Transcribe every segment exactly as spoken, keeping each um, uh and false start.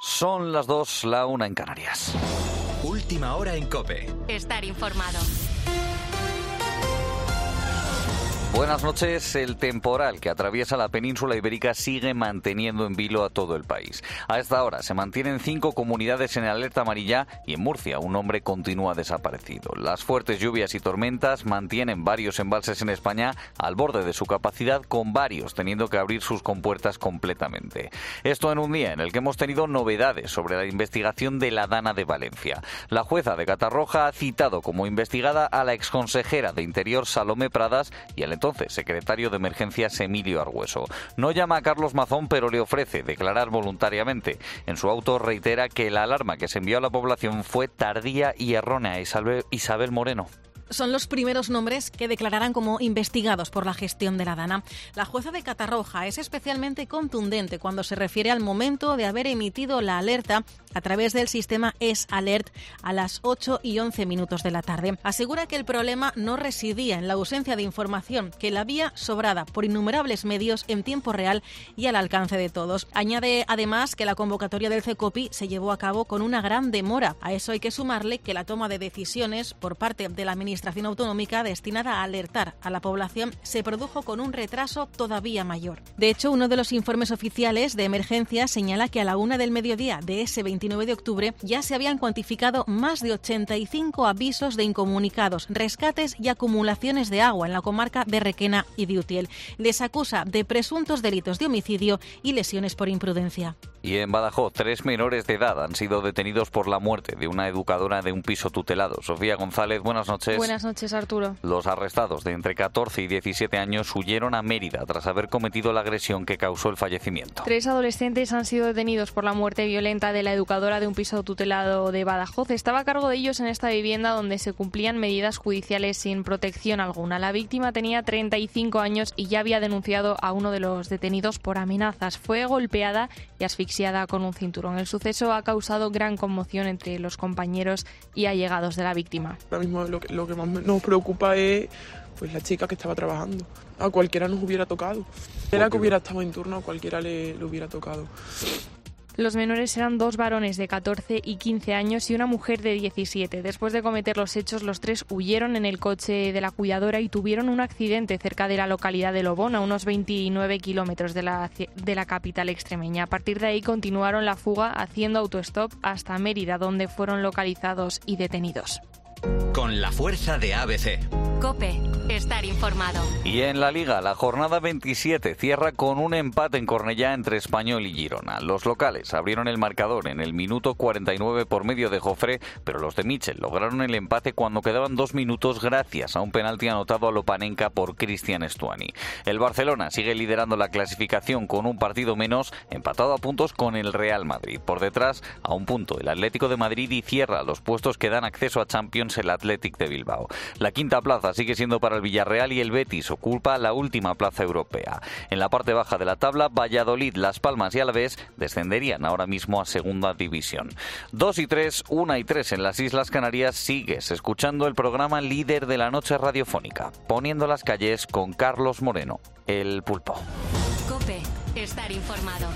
Son las dos, la una en Canarias. Última hora en COPE. Estar informado. Buenas noches. El temporal que atraviesa la península ibérica sigue manteniendo en vilo a todo el país. A esta hora se mantienen cinco comunidades en alerta amarilla y en Murcia un hombre continúa desaparecido. Las fuertes lluvias y tormentas mantienen varios embalses en España al borde de su capacidad, con varios teniendo que abrir sus compuertas completamente. Esto en un día en el que hemos tenido novedades sobre la investigación de la Dana de Valencia. La jueza de Catarroja ha citado como investigada a la exconsejera de Interior Salomé Pradas y al entonces secretario de Emergencias Emilio Argüeso. No llama a Carlos Mazón, pero le ofrece declarar voluntariamente. En su auto reitera que la alarma que se envió a la población fue tardía y errónea. Isabel, Isabel Moreno. Son los primeros nombres que declararán como investigados por la gestión de la Dana. La jueza de Catarroja es especialmente contundente cuando se refiere al momento de haber emitido la alerta a través del sistema S-Alert a las ocho y once minutos de la tarde. Asegura que el problema no residía en la ausencia de información, que la había sobrada por innumerables medios en tiempo real y al alcance de todos. Añade además que la convocatoria del CECOPI se llevó a cabo con una gran demora. A eso hay que sumarle que la toma de decisiones por parte de la Administración Administración autonómica destinada a alertar a la población se produjo con un retraso todavía mayor. De hecho, uno de los informes oficiales de emergencia señala que a la una del mediodía de ese veintinueve de octubre ya se habían cuantificado más de ochenta y cinco avisos de incomunicados, rescates y acumulaciones de agua en la comarca de Requena y de Utiel. Les acusa de presuntos delitos de homicidio y lesiones por imprudencia. Y en Badajoz, tres menores de edad han sido detenidos por la muerte de una educadora de un piso tutelado. Sofía González, buenas noches. Buenas noches, Arturo. Los arrestados de entre catorce y diecisiete años huyeron a Mérida tras haber cometido la agresión que causó el fallecimiento. Tres adolescentes han sido detenidos por la muerte violenta de la educadora de un piso tutelado de Badajoz. Estaba a cargo de ellos en esta vivienda donde se cumplían medidas judiciales sin protección alguna. La víctima tenía treinta y cinco años y ya había denunciado a uno de los detenidos por amenazas. Fue golpeada y asfixiada con un cinturón. El suceso ha causado gran conmoción entre los compañeros y allegados de la víctima. Ahora mismo lo que, lo que más nos preocupa es pues la chica que estaba trabajando. A cualquiera nos hubiera tocado. Era que hubiera estado en turno, a cualquiera le, le hubiera tocado. Los menores eran dos varones de catorce y quince años y una mujer de diecisiete. Después de cometer los hechos, los tres huyeron en el coche de la cuidadora y tuvieron un accidente cerca de la localidad de Lobón, a unos veintinueve kilómetros de la, de la capital extremeña. A partir de ahí continuaron la fuga haciendo autostop hasta Mérida, donde fueron localizados y detenidos. Con la fuerza de A B C. COPE. Estar informado. Y en la Liga, la jornada veintisiete cierra con un empate en Cornellá entre Español y Girona. Los locales abrieron el marcador en el minuto cuarenta y nueve por medio de Jofré, pero los de Michel lograron el empate cuando quedaban dos minutos gracias a un penalti anotado a Lopanenka por Cristian Estuani. El Barcelona sigue liderando la clasificación con un partido menos, empatado a puntos con el Real Madrid. Por detrás, a un punto, el Atlético de Madrid y cierra los puestos que dan acceso a Champions el Athletic de Bilbao. La quinta plaza sigue siendo para el Villarreal y el Betis ocupa la última plaza europea. En la parte baja de la tabla, Valladolid, Las Palmas y Alavés descenderían ahora mismo a segunda división. Dos y tres, una y tres en las Islas Canarias. Sigues escuchando el programa líder de la noche radiofónica, Poniendo las calles con Carlos Moreno, el Pulpo. COPE. Estar informado.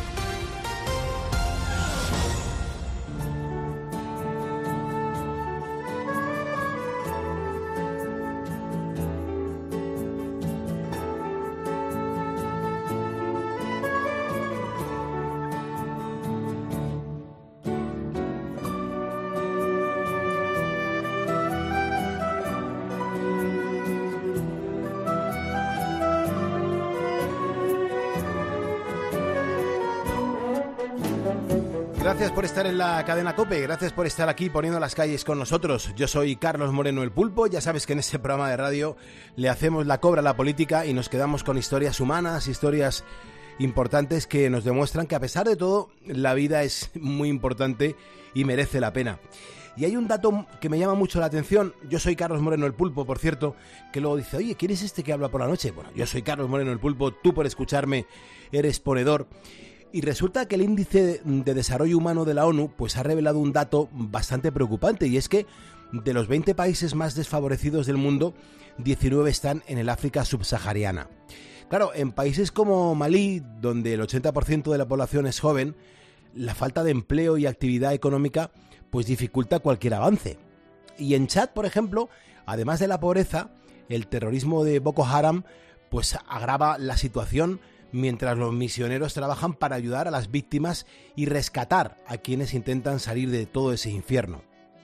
Gracias por estar en la cadena COPE, gracias por estar aquí poniendo las calles con nosotros. Yo soy Carlos Moreno el Pulpo, ya sabes que en este programa de radio le hacemos la cobra a la política y nos quedamos con historias humanas, historias importantes que nos demuestran que a pesar de todo la vida es muy importante y merece la pena. Y hay un dato que me llama mucho la atención. Yo soy Carlos Moreno el Pulpo, por cierto, que luego dice, oye, ¿quién es este que habla por la noche? Bueno, yo soy Carlos Moreno el Pulpo, tú por escucharme eres ponedor. Y resulta que el Índice de Desarrollo Humano de la ONU pues ha revelado un dato bastante preocupante, y es que de los veinte países más desfavorecidos del mundo, diecinueve están en el África subsahariana. Claro, en países como Malí, donde el ochenta por ciento de la población es joven, la falta de empleo y actividad económica pues dificulta cualquier avance. Y en Chad, por ejemplo, además de la pobreza, el terrorismo de Boko Haram pues agrava la situación mientras los misioneros trabajan para ayudar a las víctimas y rescatar a quienes intentan salir de todo ese infierno.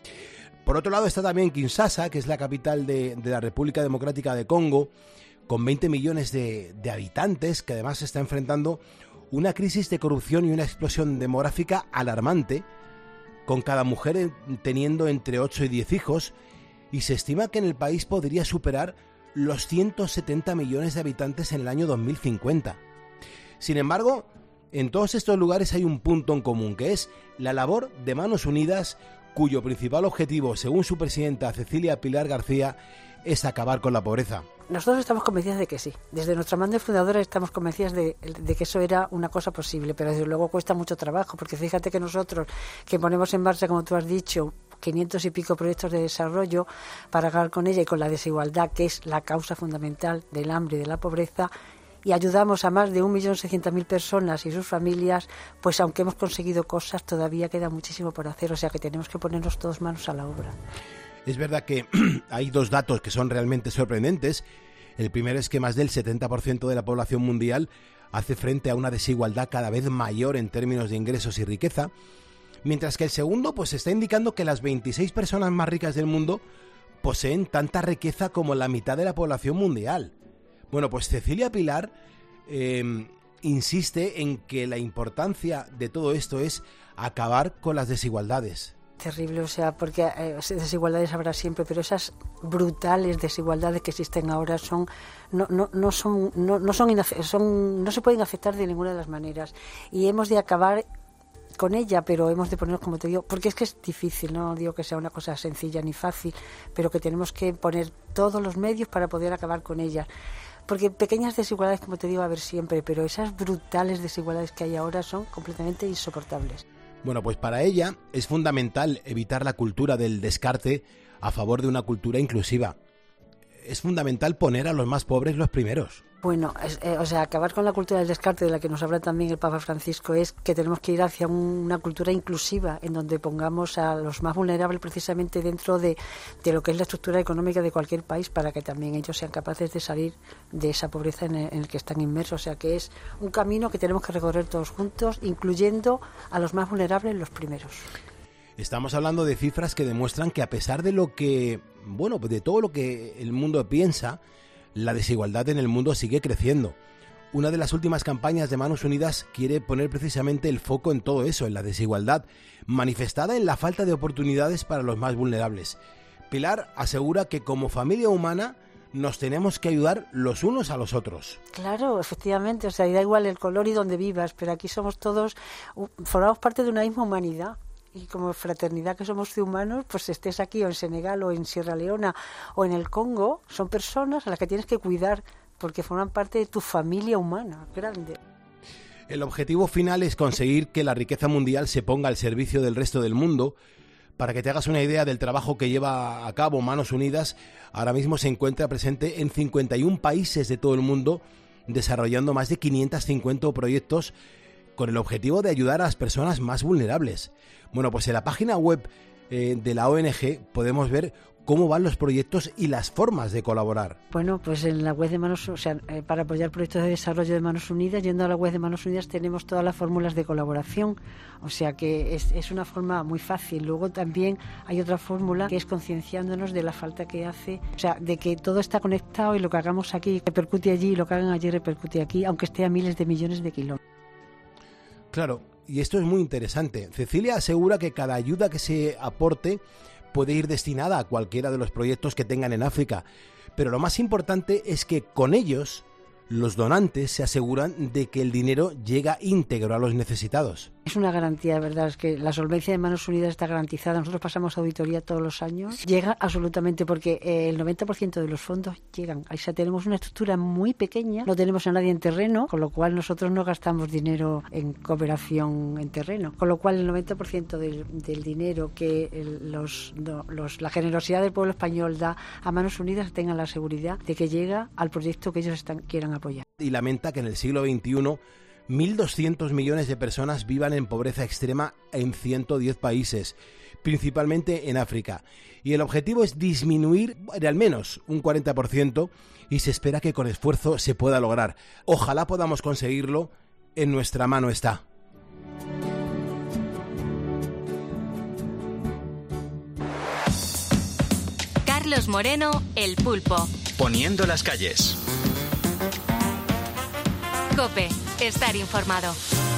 Por otro lado está también Kinshasa, que es la capital de, de la República Democrática de Congo, con veinte millones de, de habitantes, que además se está enfrentando una crisis de corrupción y una explosión demográfica alarmante, con cada mujer teniendo entre ocho y diez hijos, y se estima que en el país podría superar los ciento setenta millones de habitantes en el año dos mil cincuenta. Sin embargo, en todos estos lugares hay un punto en común, que es la labor de Manos Unidas, cuyo principal objetivo, según su presidenta Cecilia Pilar García, es acabar con la pobreza. Nosotros estamos convencidos de que sí. Desde nuestra mano fundadora estamos convencidas de, de que eso era una cosa posible, pero desde luego cuesta mucho trabajo, porque fíjate que nosotros, que ponemos en marcha, como tú has dicho, quinientos y pico proyectos de desarrollo para acabar con ella y con la desigualdad, que es la causa fundamental del hambre y de la pobreza, y ayudamos a más de un millón seiscientas mil personas y sus familias, pues aunque hemos conseguido cosas, todavía queda muchísimo por hacer, o sea que tenemos que ponernos todos manos a la obra. Es verdad que hay dos datos que son realmente sorprendentes. El primero es que más del setenta por ciento de la población mundial hace frente a una desigualdad cada vez mayor en términos de ingresos y riqueza, mientras que el segundo pues está indicando que las veintiséis personas más ricas del mundo poseen tanta riqueza como la mitad de la población mundial. Bueno, pues Cecilia Pilar eh, insiste en que la importancia de todo esto es acabar con las desigualdades. Terrible, o sea, porque eh, desigualdades habrá siempre, pero esas brutales desigualdades que existen ahora son no no no son no, no son, inace- son no se pueden aceptar de ninguna de las maneras, y hemos de acabar con ella, pero hemos de ponernos, como te digo, porque es que es difícil, no digo que sea una cosa sencilla ni fácil, pero que tenemos que poner todos los medios para poder acabar con ella. Porque pequeñas desigualdades, como te digo, va a haber siempre, pero esas brutales desigualdades que hay ahora son completamente insoportables. Bueno, pues para ella es fundamental evitar la cultura del descarte a favor de una cultura inclusiva. Es fundamental poner a los más pobres los primeros. Bueno, es, eh, o sea, acabar con la cultura del descarte, de la que nos habla también el Papa Francisco, es que tenemos que ir hacia un, una cultura inclusiva, en donde pongamos a los más vulnerables precisamente dentro de, de lo que es la estructura económica de cualquier país, para que también ellos sean capaces de salir de esa pobreza en el, en el que están inmersos. O sea, que es un camino que tenemos que recorrer todos juntos, incluyendo a los más vulnerables los primeros. Estamos hablando de cifras que demuestran que a pesar de lo que, bueno, de todo lo que el mundo piensa, la desigualdad en el mundo sigue creciendo. Una de las últimas campañas de Manos Unidas quiere poner precisamente el foco en todo eso, en la desigualdad, manifestada en la falta de oportunidades para los más vulnerables. Pilar asegura que como familia humana nos tenemos que ayudar los unos a los otros. Claro, efectivamente, o sea, da igual el color y donde vivas, pero aquí somos todos, formamos parte de una misma humanidad. Y como fraternidad que somos de humanos, pues estés aquí o en Senegal o en Sierra Leona o en el Congo, son personas a las que tienes que cuidar porque forman parte de tu familia humana grande. El objetivo final es conseguir que la riqueza mundial se ponga al servicio del resto del mundo. Para que te hagas una idea del trabajo que lleva a cabo Manos Unidas, ahora mismo se encuentra presente en cincuenta y un países de todo el mundo, desarrollando más de quinientos cincuenta proyectos con el objetivo de ayudar a las personas más vulnerables. Bueno, pues en la página web eh, de la O N G podemos ver cómo van los proyectos y las formas de colaborar. Bueno, pues en la web de Manos, o sea, eh, para apoyar proyectos de desarrollo de Manos Unidas, yendo a la web de Manos Unidas tenemos todas las fórmulas de colaboración, o sea que es, es una forma muy fácil. Luego también hay otra fórmula que es concienciándonos de la falta que hace, o sea, de que todo está conectado y lo que hagamos aquí repercute allí y lo que hagan allí repercute aquí, aunque esté a miles de millones de kilómetros. Claro, y esto es muy interesante. Cecilia asegura que cada ayuda que se aporte puede ir destinada a cualquiera de los proyectos que tengan en África, pero lo más importante es que con ellos los donantes se aseguran de que el dinero llega íntegro a los necesitados. Es una garantía, de verdad, es que la solvencia de Manos Unidas está garantizada. Nosotros pasamos auditoría todos los años. Llega absolutamente, porque el noventa por ciento de los fondos llegan. O sea, tenemos una estructura muy pequeña, no tenemos a nadie en terreno, con lo cual nosotros no gastamos dinero en cooperación en terreno. Con lo cual el noventa por ciento del, del dinero que el, los, no, los, la generosidad del pueblo español da a Manos Unidas tengan la seguridad de que llega al proyecto que ellos están, quieran apoyar. Y lamenta que en el siglo veintiuno mil doscientos millones de personas vivan en pobreza extrema en ciento diez países, principalmente en África. Y el objetivo es disminuir de al menos un cuarenta por ciento y se espera que con esfuerzo se pueda lograr. Ojalá podamos conseguirlo, en nuestra mano está. Carlos Moreno, El Pulpo. Poniendo las calles. COPE, estar informado.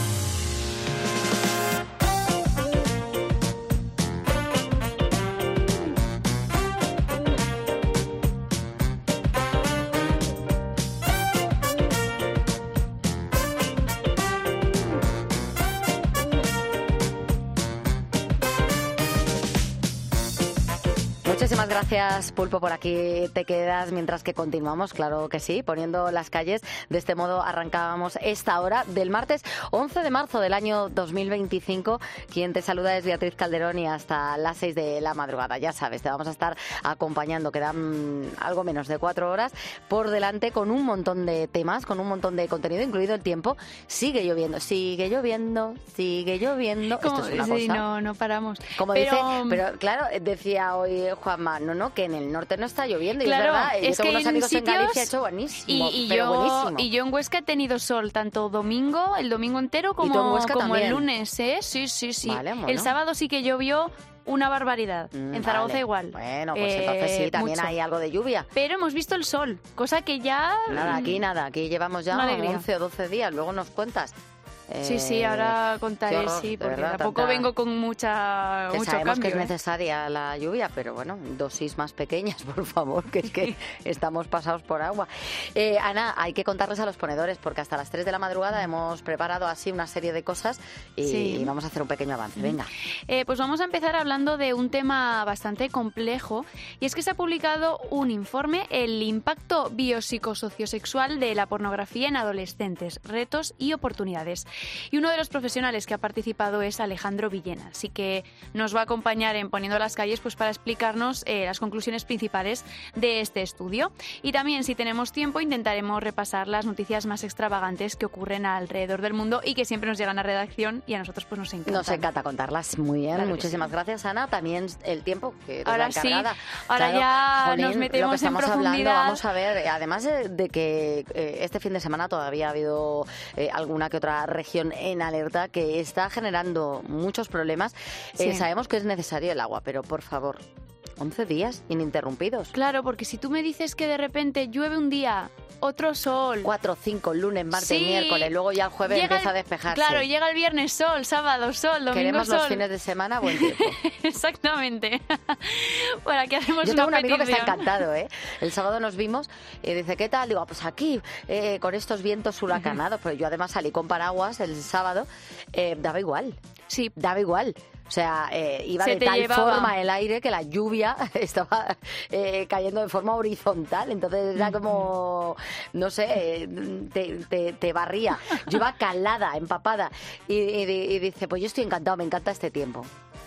Muchísimas gracias, Pulpo, por aquí te quedas mientras que continuamos, claro que sí, poniendo las calles. De este modo arrancábamos esta hora del martes once de marzo del año dos mil veinticinco. Quien te saluda es Beatriz Calderón y hasta las seis de la madrugada. Ya sabes, te vamos a estar acompañando. Quedan algo menos de cuatro horas por delante con un montón de temas, con un montón de contenido, incluido el tiempo. Sigue lloviendo, sigue lloviendo, sigue lloviendo. Como, Esto es una sí, cosa. no, no paramos. Como pero, dice, pero claro, decía hoy Juanma, no, no, que en el norte no está lloviendo. Claro, y es verdad, es yo tengo que unos amigos sitios, en Galicia, ha hecho buenísimo, y, y pero yo, buenísimo. Y yo en Huesca he tenido sol, tanto domingo, el domingo entero, como, ¿Y tú en Huesca como el también? lunes, ¿eh? Sí, sí, sí. Vale, bueno. El sábado sí que llovió una barbaridad. Mm, en Zaragoza vale. igual. Bueno, pues Eh, entonces sí, también mucho. hay algo de lluvia. Pero hemos visto el sol, cosa que ya... Nada, aquí nada, aquí llevamos ya Una alegría. once o doce días, luego nos cuentas. Sí, sí, ahora contaré, qué horror, sí, de porque verdad, tampoco tanta- vengo con mucha Que mucho sabemos cambio. que es ¿eh? necesaria la lluvia, pero bueno, dosis más pequeñas, por favor, que es que estamos pasados por agua. Eh, Ana, hay que contarles a los ponedores, porque hasta las tres de la madrugada hemos preparado así una serie de cosas y Sí. vamos a hacer un pequeño avance. Venga. Eh, pues vamos a empezar hablando de un tema bastante complejo, y es que se ha publicado un informe, el impacto biopsicosociosexual de la pornografía en adolescentes, retos y oportunidades. Y uno de los profesionales que ha participado es Alejandro Villena, así que nos va a acompañar en Poniendo las calles pues para explicarnos eh, las conclusiones principales de este estudio. Y también, si tenemos tiempo, intentaremos repasar las noticias más extravagantes que ocurren alrededor del mundo y que siempre nos llegan a redacción y a nosotros pues nos encantan. Nos encanta contarlas. Muy bien, Claro que muchísimas sí. gracias, Ana. También el tiempo que eres Ahora la sí, encargada. ahora Claro, ya jolín, nos metemos lo que en estamos hablando, profundidad. vamos a ver, además de, de que eh, este fin de semana todavía ha habido eh, alguna que otra región en alerta que está generando muchos problemas. Sí. Eh, sabemos que es necesario el agua, pero por favor, once días ininterrumpidos. Claro, porque si tú me dices que de repente llueve un día, otro sol... Cuatro, cinco, lunes, martes, Sí. miércoles, luego ya el jueves Llega empieza el- a despejarse. Claro, llega el viernes sol, sábado sol, domingo Queremos sol. los fines de semana buen tiempo. Exactamente. Bueno, aquí hacemos Yo una tengo un amigo que está petición. encantado, ¿eh? El sábado nos vimos y dice, ¿qué tal? Digo, "Ah, pues aquí, eh, con estos vientos huracanados". Pero yo además salí con paraguas el sábado, eh, daba igual. Sí. Daba igual. O sea, eh, iba Se de te tal llevaba. forma el aire que la lluvia estaba eh, cayendo de forma horizontal. Entonces era como, no sé, eh, te, te, te barría. Yo iba calada, empapada. Y, y, y dice, pues yo estoy encantado, me encanta este tiempo.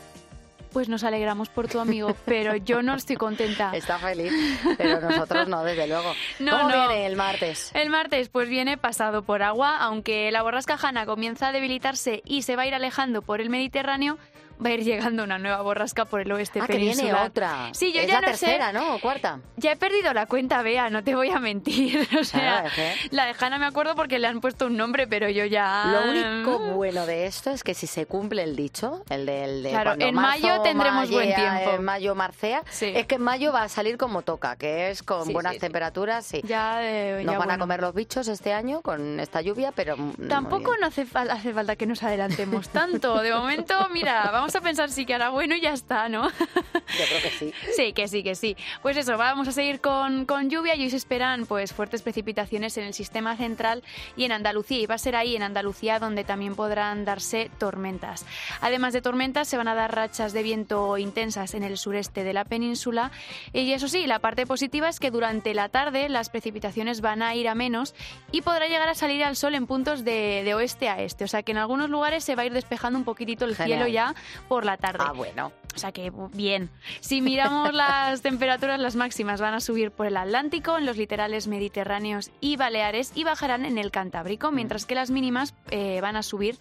Pues nos alegramos por tu amigo, pero yo no estoy contenta. Está feliz, pero nosotros no, desde luego. No, ¿Cómo no. viene el martes? El martes pues viene pasado por agua, aunque la borrasca Hanna comienza a debilitarse y se va a ir alejando por el Mediterráneo, va a ir llegando una nueva borrasca por el oeste Ah, que viene peninsular. otra. Sí, yo es ya la no tercera, sé. ¿no? ¿O cuarta? Ya he perdido la cuenta, Bea, no te voy a mentir. O sea, Claro, es que- la de Hanna me acuerdo porque le han puesto un nombre, pero yo ya... Lo único bueno de esto es que si se cumple el dicho, el del de Claro, cuando en marzo mayo tendremos buen mallea, tiempo. En mayo marcea, Sí. es que en mayo va a salir como toca, que es con Sí, buenas sí, sí. temperaturas, sí. Ya, eh, Nos ya, van a bueno. comer los bichos este año con esta lluvia, pero mm, Tampoco muy bien. no hace, fal- hace falta que nos adelantemos tanto. De momento, mira, vamos a pensar sí que hará bueno y ya está, ¿no? Yo creo que sí. Sí, que sí, que sí. Pues eso, vamos a seguir con, con lluvia y hoy se esperan pues fuertes precipitaciones en el sistema central y en Andalucía. Y va a ser ahí, en Andalucía, donde también podrán darse tormentas. Además de tormentas, se van a dar rachas de viento intensas en el sureste de la península. Y eso sí, la parte positiva es que durante la tarde las precipitaciones van a ir a menos y podrá llegar a salir al sol en puntos de, de oeste a este. O sea que en algunos lugares se va a ir despejando un poquitito el Genial. cielo ya por la tarde. Ah, bueno. O sea que bien. Si miramos las temperaturas, las máximas van a subir por el Atlántico, en los litorales mediterráneos y Baleares, y bajarán en el Cantábrico, mientras que las mínimas eh, van a subir.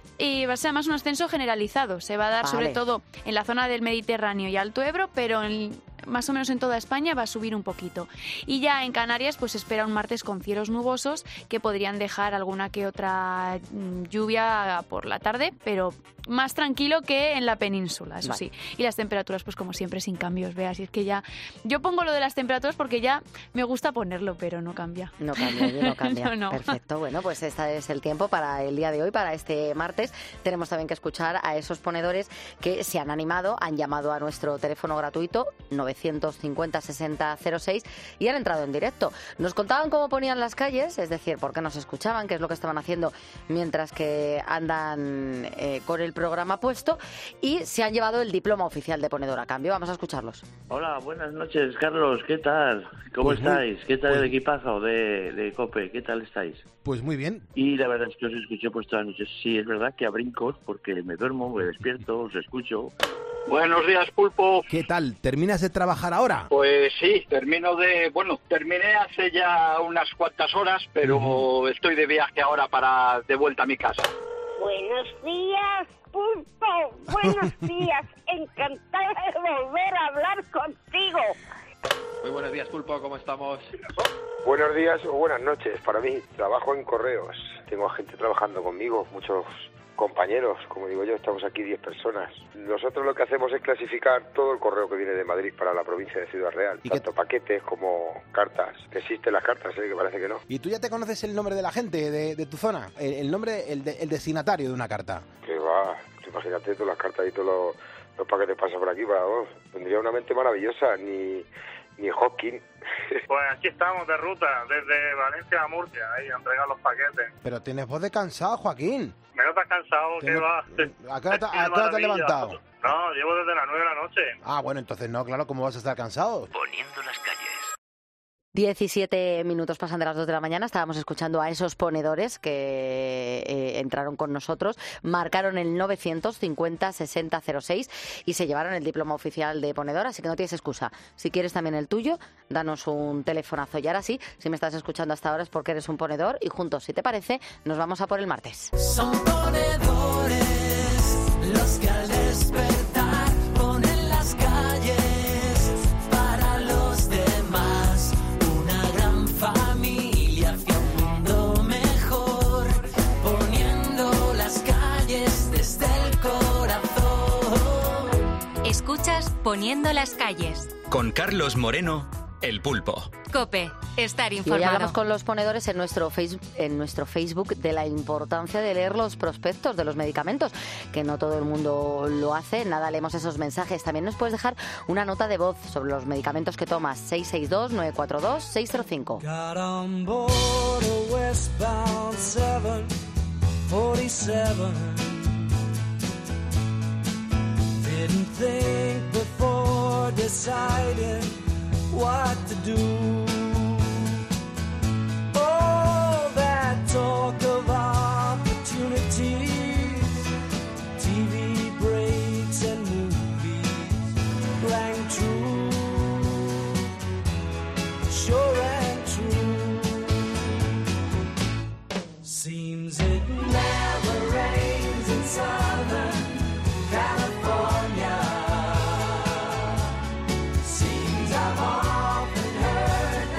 Y va a ser además un ascenso generalizado. Se va a dar vale. sobre todo en la zona del Mediterráneo y Alto Ebro, pero en, más o menos en toda España va a subir un poquito. Y ya en Canarias pues se espera un martes con cielos nubosos que podrían dejar alguna que otra lluvia por la tarde, pero más tranquilo que en la península, eso vale. sí. Y las temperaturas, pues como siempre, sin cambios, veas. Y es que ya... Yo pongo lo de las temperaturas porque ya me gusta ponerlo, pero no cambia. No cambia, no cambia. no, no. Perfecto. Bueno, pues este es el tiempo para el día de hoy, para este martes. Tenemos también que escuchar a esos ponedores que se han animado, han llamado a nuestro teléfono gratuito novecientos cincuenta sesenta cero seis y han entrado en directo. Nos contaban cómo ponían las calles, es decir, por qué nos escuchaban, qué es lo que estaban haciendo mientras que andan eh, con el programa puesto, y se han llevado el diploma oficial de ponedor a cambio. Vamos a escucharlos. Hola, buenas noches, Carlos. ¿Qué tal? ¿Cómo pues estáis? Muy, ¿Qué tal pues, el equipazo de, de COPE? ¿Qué tal estáis? Pues muy bien. Y la verdad es que os escuché pues todas las noches. Sí, es verdad que a brincos, porque me duermo, me despierto, os escucho. Buenos días, Pulpo. ¿Qué tal? ¿Terminas de trabajar ahora? Pues sí, termino de... Bueno, terminé hace ya unas cuantas horas, pero uh-huh. estoy de viaje ahora para de vuelta a mi casa. Buenos días, Pulpo. Buenos días. Encantada de volver a hablar contigo. Muy buenos días, Pulpo. ¿Cómo estamos? Buenos días o buenas noches. Para mí, trabajo en correos. Tengo gente trabajando conmigo, muchos compañeros, como digo yo, estamos aquí diez personas. Nosotros lo que hacemos es clasificar todo el correo que viene de Madrid para la provincia de Ciudad Real, tanto qué? paquetes como cartas. Existen las cartas, ¿eh? Que parece que no. ¿Y tú ya te conoces el nombre de la gente de, de tu zona? El, el nombre, el, de, el destinatario de una carta. Que va, imagínate todas las cartas y todos los, los paquetes pasan por aquí, para vos. Tendría una mente maravillosa, ni... ni Hawking. Pues aquí estamos de ruta, desde Valencia a Murcia, ahí a entregar los paquetes. Pero tienes voz de cansado, Joaquín. Me notas cansado, ¿qué va? ¿A qué hora te has levantado? No, llevo desde las nueve de la noche. Ah, bueno, entonces no, claro, ¿cómo vas a estar cansado? Poniendo las calles. diecisiete minutos pasan de las dos de la mañana, estábamos escuchando a esos ponedores que eh, entraron con nosotros, marcaron el novecientos cincuenta sesenta cero seis y se llevaron el diploma oficial de ponedor, así que no tienes excusa. Si quieres también el tuyo, danos un telefonazo. Y ahora sí, si me estás escuchando hasta ahora es porque eres un ponedor y juntos, si te parece, nos vamos a por el martes. Son ponedores los que al despertar ponen las calles para los demás. Familia hacia un mundo mejor, poniendo las calles desde el corazón. Escuchas Poniendo las calles. Con Carlos Moreno, El Pulpo. COPE, estar informado. Y hoy hablamos con los ponedores en nuestro, face, en nuestro Facebook de la importancia de leer los prospectos de los medicamentos, que no todo el mundo lo hace. Nada, leemos esos mensajes. También nos puedes dejar una nota de voz sobre los medicamentos que tomas. seis seis dos, nueve cuatro dos, seis cero cinco. Got on board a westbound seven forty-seven. Didn't think before deciding what to do. All that talk of opportunities, T V breaks and movies rang true, sure and true. Seems it never rains in Southern California. Seems I've often heard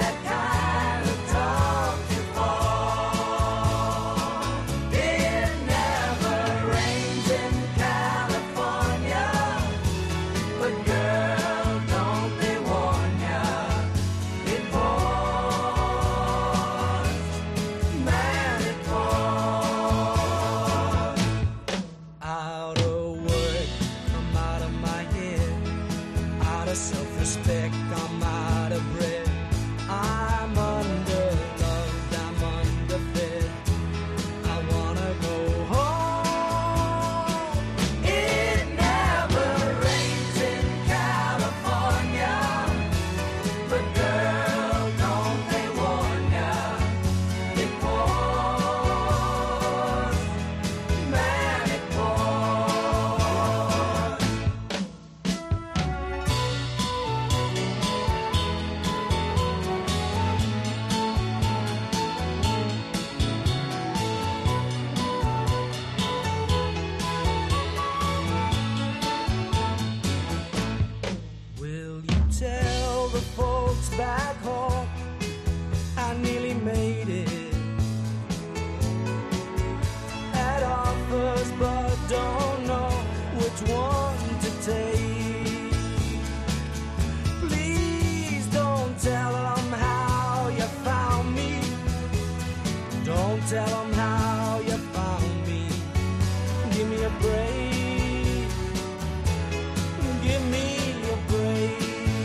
tell them how you found me. Give me a break. Give me a break.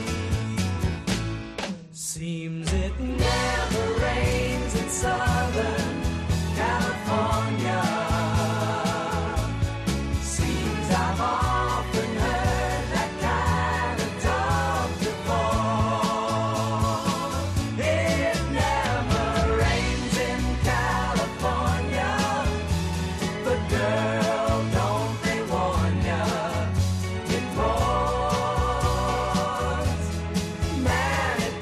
Seems it never rains in Southern California. Seems I've often heard that kind of talk before. It never rains in California, but girl, don't they warn ya? It pours, man, it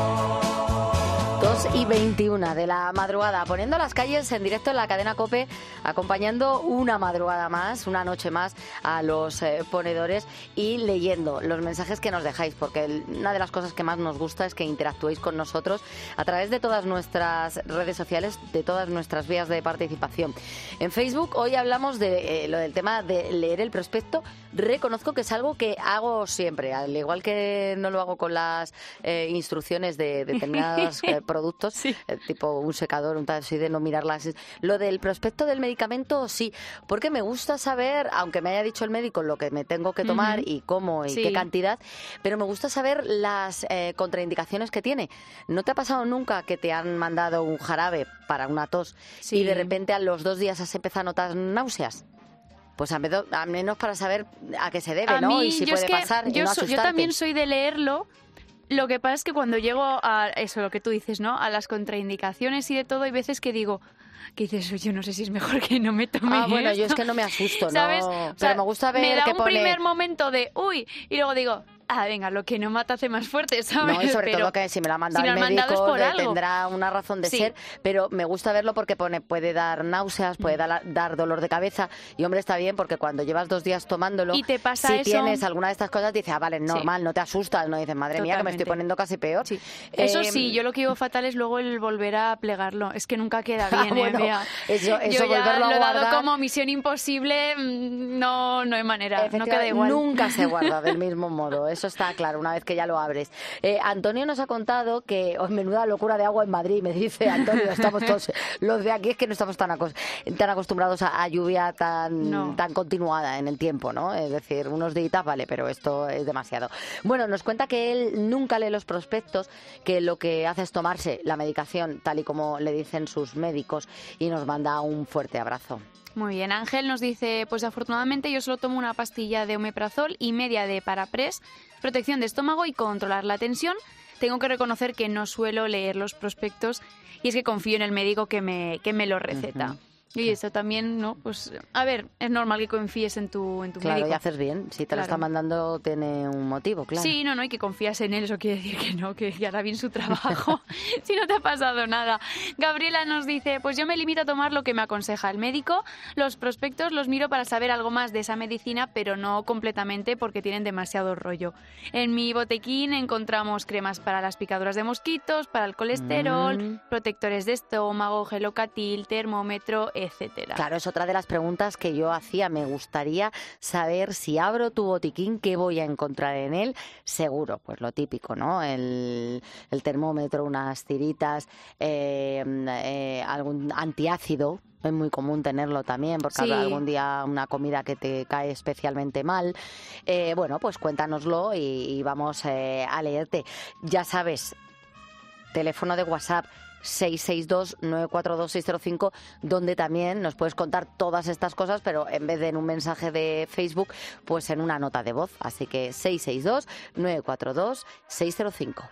pours. dos y veintiuna de la madrugada, poniendo las calles en directo en la cadena COPE, acompañando una madrugada más, una noche más a los eh, ponedores y leyendo los mensajes que nos dejáis, porque el- una de las cosas que más nos gusta es que interactuéis con nosotros a través de todas nuestras redes sociales, de todas nuestras vías de participación. En Facebook hoy hablamos de eh, lo del tema de leer el prospecto. Reconozco que es algo que hago siempre, al igual que no lo hago con las eh, instrucciones de determinados eh, productos, eh, tipo un secador, un tal, así de no mirarlas. Lo del prospecto del medicamento, sí, porque me gusta saber, aunque me haya dicho el médico lo que me tengo que tomar Ujú. y cómo y Sí. qué cantidad, pero me gusta saber las eh, contraindicaciones que tiene. ¿No te ha pasado nunca que te han mandado un jarabe para una tos y de repente a los dos días has empezado a notar náuseas? Pues a menos, a menos para saber a qué se debe, A ¿no? mí, Y si yo es puede que pasar y yo, no so- yo asustarte. también soy de leerlo. Lo que pasa es que cuando llego a eso, lo que tú dices, ¿no? A las contraindicaciones y de todo, hay veces que digo, que dices, yo no sé si es mejor que no me tome Ah, bueno, yo es esto". que no me asusto, ¿no? ¿Sabes? O Pero sea, me gusta ver me da que un pone- primer momento de, uy, y luego digo, ah, venga, lo que no mata hace más fuerte, ¿sabes? No, y sobre Pero todo que si me lo ha mandado si me el lo han mandado es médico por de- algo. tendrá una razón de Sí. ser, pero me gusta verlo porque pone puede dar náuseas, puede dar, dar dolor de cabeza y hombre, está bien porque cuando llevas dos días tomándolo, Y te pasa si eso- tienes alguna de estas cosas dices, ah, vale, normal, no te asustas, no dices, madre mía, que me estoy Totalmente. poniendo casi peor. Eso Eh, sí, yo lo que digo fatal es luego el volver a plegarlo. Es que nunca queda bien, Ah, bueno, ¿eh? Bea? eso- eso yo ya volverlo a lo he dado guardar- como misión imposible, mm, no, no hay manera, no queda Efectivamente, igual. nunca se guarda del mismo modo, eso está claro, una vez que ya lo abres. Eh, Antonio nos ha contado que, oh, menuda locura de agua en Madrid, me dice Antonio, estamos todos, los de aquí es que no estamos tan, acos- tan acostumbrados a, a lluvia tan, No. tan continuada en el tiempo, ¿no? Es decir, unos días, vale, pero esto es demasiado. Bueno, nos cuenta que él nunca lee los prospectos, que lo que hace es tomarse la medicación tal y como le dicen sus médicos y nos manda un fuerte abrazo. Muy bien, Ángel nos dice, pues afortunadamente yo solo tomo una pastilla de omeprazol y media de Parapress, protección de estómago y controlar la tensión. Tengo que reconocer que no suelo leer los prospectos y es que confío en el médico que me, que me lo receta. Ujú. Y esto también, ¿no? Pues, a ver, es normal que confíes en tu, en tu Claro, médico. y haces bien, si te lo Claro. está mandando tiene un motivo, claro. Sí, no, no, y que confías en él, eso quiere decir que no, que hará bien su trabajo, si no te ha pasado nada. Gabriela nos dice, pues yo me limito a tomar lo que me aconseja el médico, los prospectos los miro para saber algo más de esa medicina, pero no completamente porque tienen demasiado rollo. En mi botequín encontramos cremas para las picaduras de mosquitos, para el colesterol, Mm. protectores de estómago, gelocatil, termómetro, etcétera. Claro, es otra de las preguntas que yo hacía. Me gustaría saber si abro tu botiquín, ¿qué voy a encontrar en él? Seguro, pues lo típico, ¿no? El, el termómetro, unas tiritas, eh, eh, algún antiácido. Es muy común tenerlo también, porque Sí. habrá algún día una comida que te cae especialmente mal. Eh, bueno, pues cuéntanoslo y, y vamos eh, a leerte. Ya sabes, teléfono de WhatsApp seis seis dos, nueve cuatro dos, seis cero cinco, donde también nos puedes contar todas estas cosas, pero en vez de en un mensaje de Facebook, pues en una nota de voz. Así que seis seis dos, nueve cuatro dos, seis cero cinco.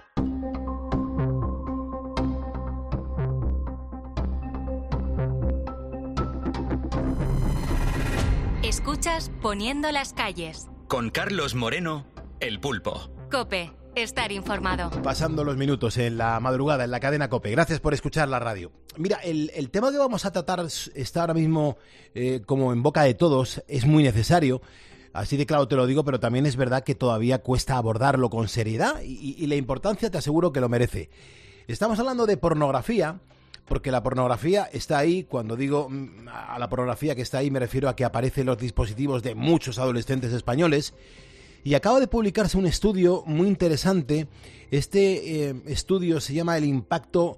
Escuchas Poniendo las calles. Con Carlos Moreno, El Pulpo. Cope, estar informado. Pasando los minutos en la madrugada, en la cadena COPE. Gracias por escuchar la radio. Mira, el, el tema que vamos a tratar está ahora mismo eh, como en boca de todos, es muy necesario. Así de claro te lo digo, pero también es verdad que todavía cuesta abordarlo con seriedad y, y la importancia te aseguro que lo merece. Estamos hablando de pornografía, porque la pornografía está ahí. Cuando digo mm, a la pornografía que está ahí me refiero a que aparece en los dispositivos de muchos adolescentes españoles. y acaba de publicarse un estudio muy interesante. Este eh, estudio se llama El impacto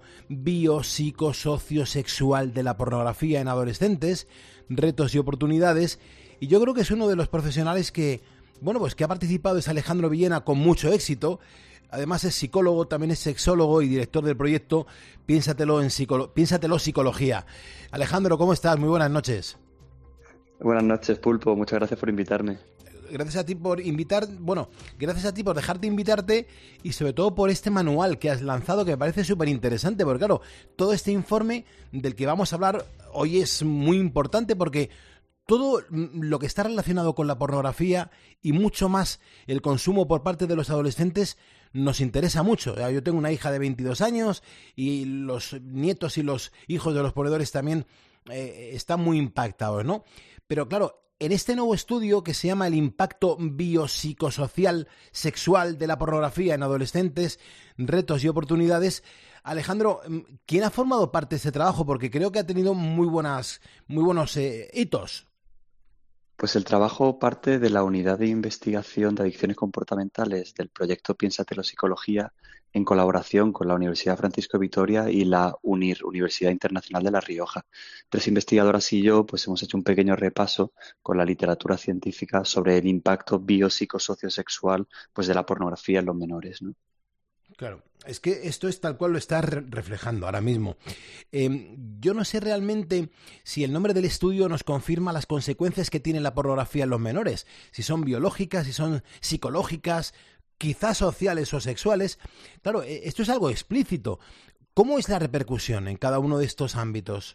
biopsicosociosexual de la pornografía en adolescentes, retos y oportunidades, y yo creo que es uno de los profesionales que, bueno, pues que ha participado, es Alejandro Villena, con mucho éxito. Además es psicólogo, también es sexólogo y director del proyecto Piénsatelo en psicolo- Piénsatelo Psicología. Alejandro, ¿cómo estás? Muy buenas noches. Buenas noches, Pulpo. Muchas gracias por invitarme. Gracias a ti por invitar, bueno, gracias a ti por dejarte invitarte y sobre todo por este manual que has lanzado, que me parece súper interesante, porque claro, todo este informe del que vamos a hablar hoy es muy importante porque todo lo que está relacionado con la pornografía y mucho más el consumo por parte de los adolescentes nos interesa mucho. Yo tengo una hija de veintidós años y los nietos y los hijos de los ponedores también eh, están muy impactados, ¿no? Pero claro, en este nuevo estudio que se llama El impacto biopsicosocial sexual de la pornografía en adolescentes, retos y oportunidades, Alejandro, ¿quién ha formado parte de este trabajo? Porque creo que ha tenido muy buenas, muy buenos eh, hitos. Pues el trabajo parte de la Unidad de Investigación de Adicciones Comportamentales del proyecto Piénsatelo Psicología, en colaboración con la Universidad Francisco de Vitoria y la UNIR, Universidad Internacional de La Rioja. Tres investigadoras y yo pues hemos hecho un pequeño repaso con la literatura científica sobre el impacto biopsicosociosexual pues de la pornografía en los menores, ¿no? Claro, es que esto es tal cual lo está re- reflejando ahora mismo. Eh, yo no sé realmente si el nombre del estudio nos confirma las consecuencias que tiene la pornografía en los menores, si son biológicas, si son psicológicas, quizás sociales o sexuales. Claro, esto es algo explícito. ¿Cómo es la repercusión en cada uno de estos ámbitos?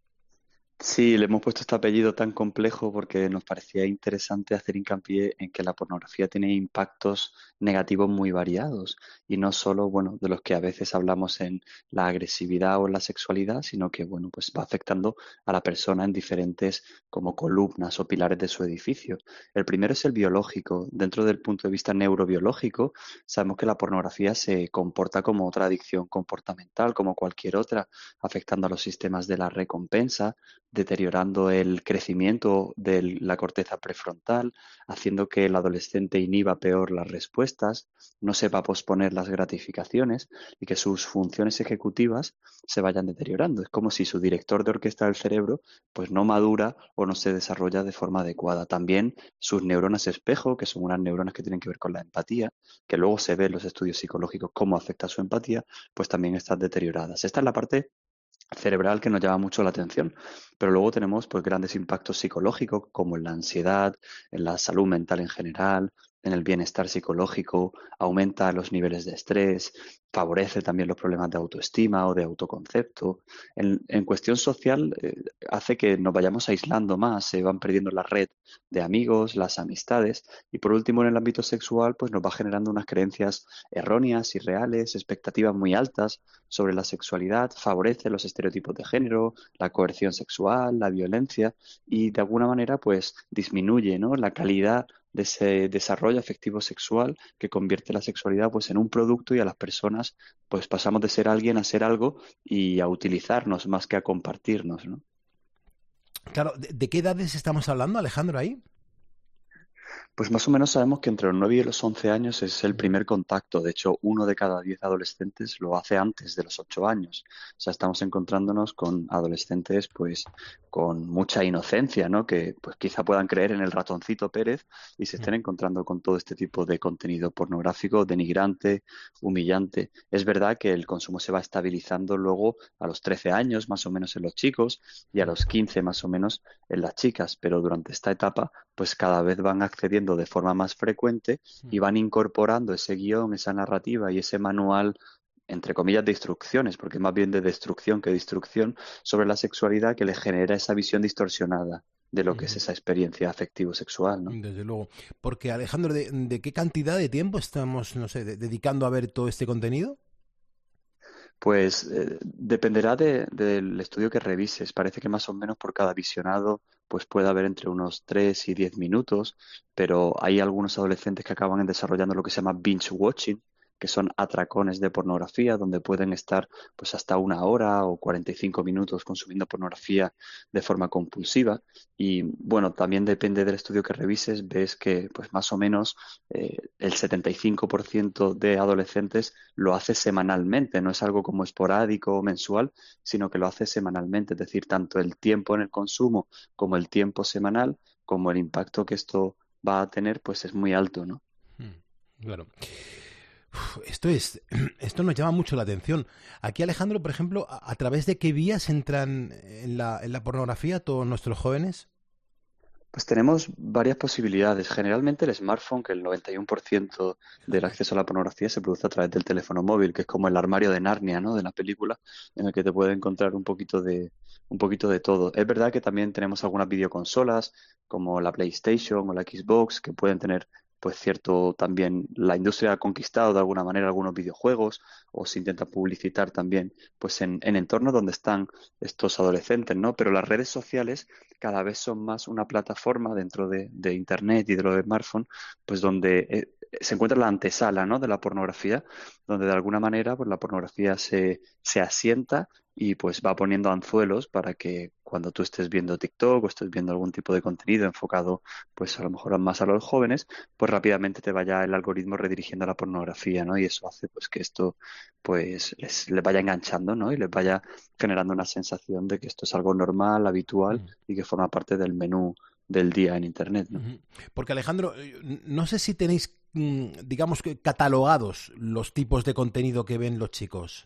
Sí, le hemos puesto este apellido tan complejo porque nos parecía interesante hacer hincapié en que la pornografía tiene impactos negativos muy variados y no solo, bueno, de los que a veces hablamos en la agresividad o en la sexualidad, sino que, bueno, pues va afectando a la persona en diferentes como columnas o pilares de su edificio. El primero es el biológico. Dentro del punto de vista neurobiológico, sabemos que la pornografía se comporta como otra adicción comportamental, como cualquier otra, afectando a los sistemas de la recompensa, deteriorando el crecimiento de la corteza prefrontal, haciendo que el adolescente inhiba peor las respuestas, no sepa posponer las gratificaciones y que sus funciones ejecutivas se vayan deteriorando. Es como si su director de orquesta del cerebro pues no madura o no se desarrolla de forma adecuada. También sus neuronas espejo, que son unas neuronas que tienen que ver con la empatía, que luego se ve en los estudios psicológicos cómo afecta su empatía, pues también están deterioradas. Esta es la parte cerebral que nos llama mucho la atención, pero luego tenemos pues grandes impactos psicológicos como en la ansiedad, en la salud mental en general, en el bienestar psicológico, aumenta los niveles de estrés, favorece también los problemas de autoestima o de autoconcepto. En, en cuestión social eh, hace que nos vayamos aislando más, se van perdiendo la red de amigos, las amistades y por último en el ámbito sexual pues nos va generando unas creencias erróneas, irreales, expectativas muy altas sobre la sexualidad, favorece los estereotipos de género, la coerción sexual, la violencia y de alguna manera pues disminuye, ¿no?, la calidad de ese desarrollo afectivo sexual que convierte la sexualidad pues en un producto y a las personas pues pasamos de ser alguien a ser algo y a utilizarnos más que a compartirnos, ¿no? Claro, ¿de, de qué edades estamos hablando, Alejandro, ahí? Pues más o menos sabemos que entre los nueve y los once años es el primer contacto. De hecho, uno de cada diez adolescentes lo hace antes de los ocho años. O sea, estamos encontrándonos con adolescentes pues con mucha inocencia, ¿no? Que pues quizá puedan creer en el ratoncito Pérez y se estén encontrando con todo este tipo de contenido pornográfico, denigrante, humillante. Es verdad que el consumo se va estabilizando luego a los trece años más o menos en los chicos y a los quince más o menos en las chicas, pero durante esta etapa pues cada vez van accediendo de forma más frecuente y van incorporando ese guión, esa narrativa y ese manual, entre comillas, de instrucciones, porque es más bien de destrucción que de instrucción, sobre la sexualidad que les genera esa visión distorsionada de lo que es esa experiencia afectivo-sexual, ¿no? Desde luego. Porque, Alejandro, ¿de, de qué cantidad de tiempo estamos, no sé, de, dedicando a ver todo este contenido? Pues eh, dependerá de, del estudio que revises. Parece que más o menos por cada visionado pues puede haber entre unos tres y diez minutos, pero hay algunos adolescentes que acaban desarrollando lo que se llama binge watching, que son atracones de pornografía, donde pueden estar pues hasta una hora o cuarenta y cinco minutos consumiendo pornografía de forma compulsiva. Y bueno, también depende del estudio que revises, ves que pues más o menos eh, el setenta y cinco por ciento de adolescentes lo hace semanalmente, no es algo como esporádico o mensual, sino que lo hace semanalmente, es decir, tanto el tiempo en el consumo como el tiempo semanal, como el impacto que esto va a tener, pues es muy alto, ¿no? Claro. Uf, esto es, esto nos llama mucho la atención. Aquí, Alejandro, por ejemplo, ¿a, a través de qué vías entran en la, en la pornografía todos nuestros jóvenes? Pues tenemos varias posibilidades. Generalmente el smartphone, que el noventa y uno por ciento del acceso a la pornografía se produce a través del teléfono móvil, que es como el armario de Narnia, ¿no?, de la película, en el que te puede encontrar un poquito de, un poquito de todo. Es verdad que también tenemos algunas videoconsolas, como la PlayStation o la Xbox, que pueden tener pues cierto, también la industria ha conquistado de alguna manera algunos videojuegos, o se intenta publicitar también pues en, en entornos donde están estos adolescentes, ¿no? Pero las redes sociales cada vez son más una plataforma dentro de, de Internet y de los smartphones, pues donde eh, se encuentra la antesala, ¿no?, de la pornografía, donde de alguna manera pues la pornografía se, se asienta y pues va poniendo anzuelos para que cuando tú estés viendo TikTok o estés viendo algún tipo de contenido enfocado pues a lo mejor más a los jóvenes, pues rápidamente te vaya el algoritmo redirigiendo a la pornografía, ¿no? Y eso hace pues que esto pues les, les vaya enganchando, ¿no? Y les vaya generando una sensación de que esto es algo normal, habitual, y que forma parte del menú del día en Internet, ¿no? Porque, Alejandro, no sé si tenéis, digamos, que catalogados los tipos de contenido que ven los chicos.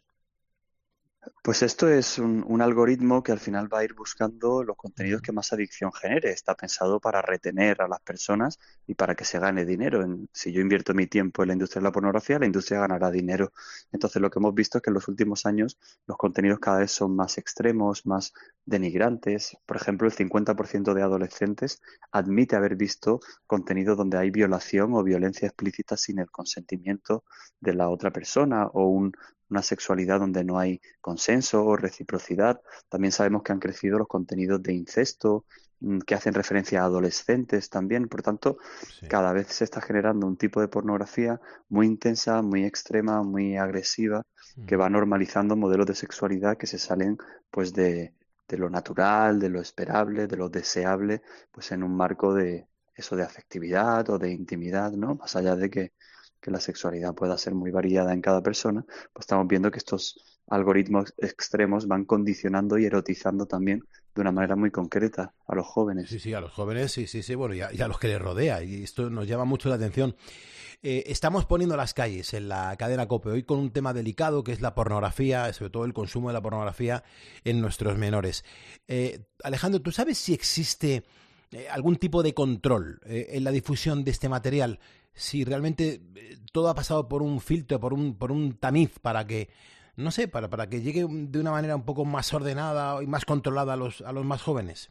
Pues esto es un, un algoritmo que al final va a ir buscando los contenidos que más adicción genere. Está pensado para retener a las personas y para que se gane dinero. En, si yo invierto mi tiempo en la industria de la pornografía, la industria ganará dinero. Entonces lo que hemos visto es que en los últimos años los contenidos cada vez son más extremos, más denigrantes. Por ejemplo, el cincuenta por ciento de adolescentes admite haber visto contenido donde hay violación o violencia explícita sin el consentimiento de la otra persona, o un una sexualidad donde no hay consenso o reciprocidad. También sabemos que han crecido los contenidos de incesto, que hacen referencia a adolescentes también. Por tanto, sí, cada vez se está generando un tipo de pornografía muy intensa, muy extrema, muy agresiva, mm. que va normalizando modelos de sexualidad que se salen pues de, de lo natural, de lo esperable, de lo deseable, pues en un marco de eso, de afectividad o de intimidad, ¿no? Más allá de que que la sexualidad pueda ser muy variada en cada persona, pues estamos viendo que estos algoritmos extremos van condicionando y erotizando también de una manera muy concreta a los jóvenes. Sí, sí, a los jóvenes, sí, sí, sí, bueno, y a, y a los que les rodea, y esto nos llama mucho la atención. Eh, estamos poniendo las calles en la cadena COPE hoy con un tema delicado que es la pornografía, sobre todo el consumo de la pornografía en nuestros menores. Eh, Alejandro, ¿tú sabes si existe eh, algún tipo de control eh, en la difusión de este material? Si realmente todo ha pasado por un filtro, por un por un tamiz para que, no sé, para, para que llegue de una manera un poco más ordenada y más controlada a los, a los más jóvenes.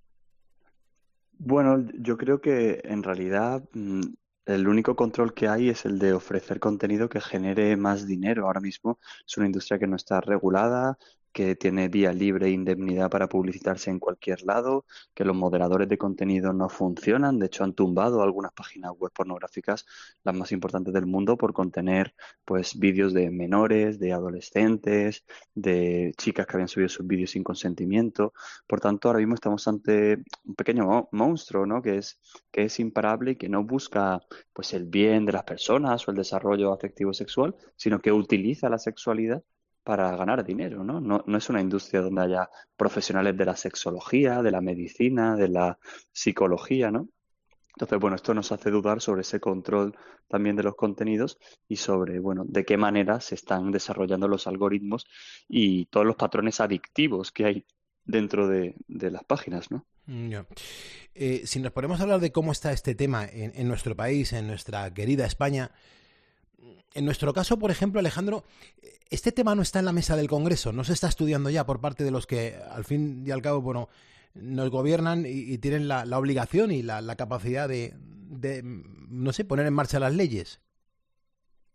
Bueno, yo creo que en realidad el único control que hay es el de ofrecer contenido que genere más dinero. Ahora mismo es una industria que no está regulada, que tiene vía libre e indemnidad para publicitarse en cualquier lado, que los moderadores de contenido no funcionan. De hecho, han tumbado algunas páginas web pornográficas, las más importantes del mundo, por contener pues vídeos de menores, de adolescentes, de chicas que habían subido sus vídeos sin consentimiento. Por tanto, ahora mismo estamos ante un pequeño mo- monstruo, ¿no?, que es, que es imparable y que no busca pues el bien de las personas o el desarrollo afectivo sexual, sino que utiliza la sexualidad para ganar dinero, ¿no? No, no es una industria donde haya profesionales de la sexología, de la medicina, de la psicología, ¿no? Entonces, bueno, esto nos hace dudar sobre ese control también de los contenidos y sobre, bueno, de qué manera se están desarrollando los algoritmos y todos los patrones adictivos que hay dentro de, de las páginas, ¿no? Yeah. Eh, si nos ponemos a hablar de cómo está este tema en, en nuestro país, en nuestra querida España, en nuestro caso, por ejemplo, Alejandro, este tema no está en la mesa del Congreso, no se está estudiando ya por parte de los que, al fin y al cabo, bueno, nos gobiernan y, y tienen la, la obligación y la, la capacidad de, de, no sé, poner en marcha las leyes.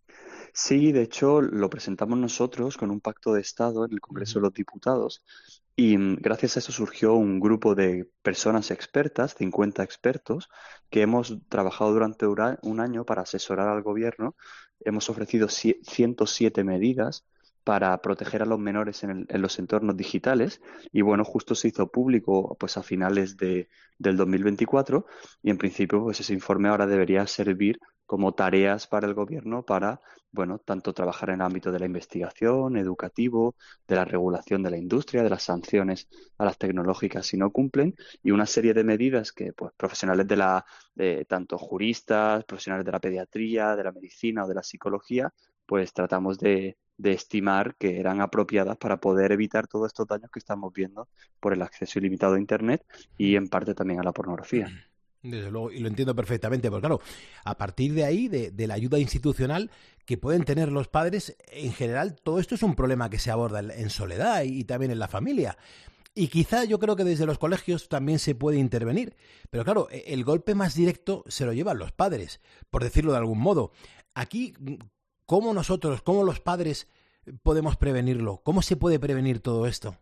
Sí, de hecho, lo presentamos nosotros con un pacto de Estado en el Congreso de los Diputados, Y mm, gracias a eso surgió un grupo de personas expertas, cincuenta expertos, que hemos trabajado durante ura- un año para asesorar al gobierno. Hemos ofrecido cie- ciento siete medidas para proteger a los menores en, el- en los entornos digitales y bueno, justo se hizo público pues a finales de, del dos mil veinticuatro y en principio pues ese informe ahora debería servir como tareas para el gobierno para, bueno, tanto trabajar en el ámbito de la investigación, educativo, de la regulación de la industria, de las sanciones a las tecnológicas si no cumplen y una serie de medidas que pues profesionales de la, de, tanto juristas, profesionales de la pediatría, de la medicina o de la psicología, pues tratamos de, de estimar que eran apropiadas para poder evitar todos estos daños que estamos viendo por el acceso ilimitado a Internet y en parte también a la pornografía. Desde luego, y lo entiendo perfectamente, porque claro, a partir de ahí, de, de la ayuda institucional que pueden tener los padres, en general, todo esto es un problema que se aborda en, en soledad y, y también en la familia. Y quizá yo creo que desde los colegios también se puede intervenir. Pero claro, el golpe más directo se lo llevan los padres, por decirlo de algún modo. Aquí, ¿cómo nosotros, cómo los padres podemos prevenirlo? ¿Cómo se puede prevenir todo esto?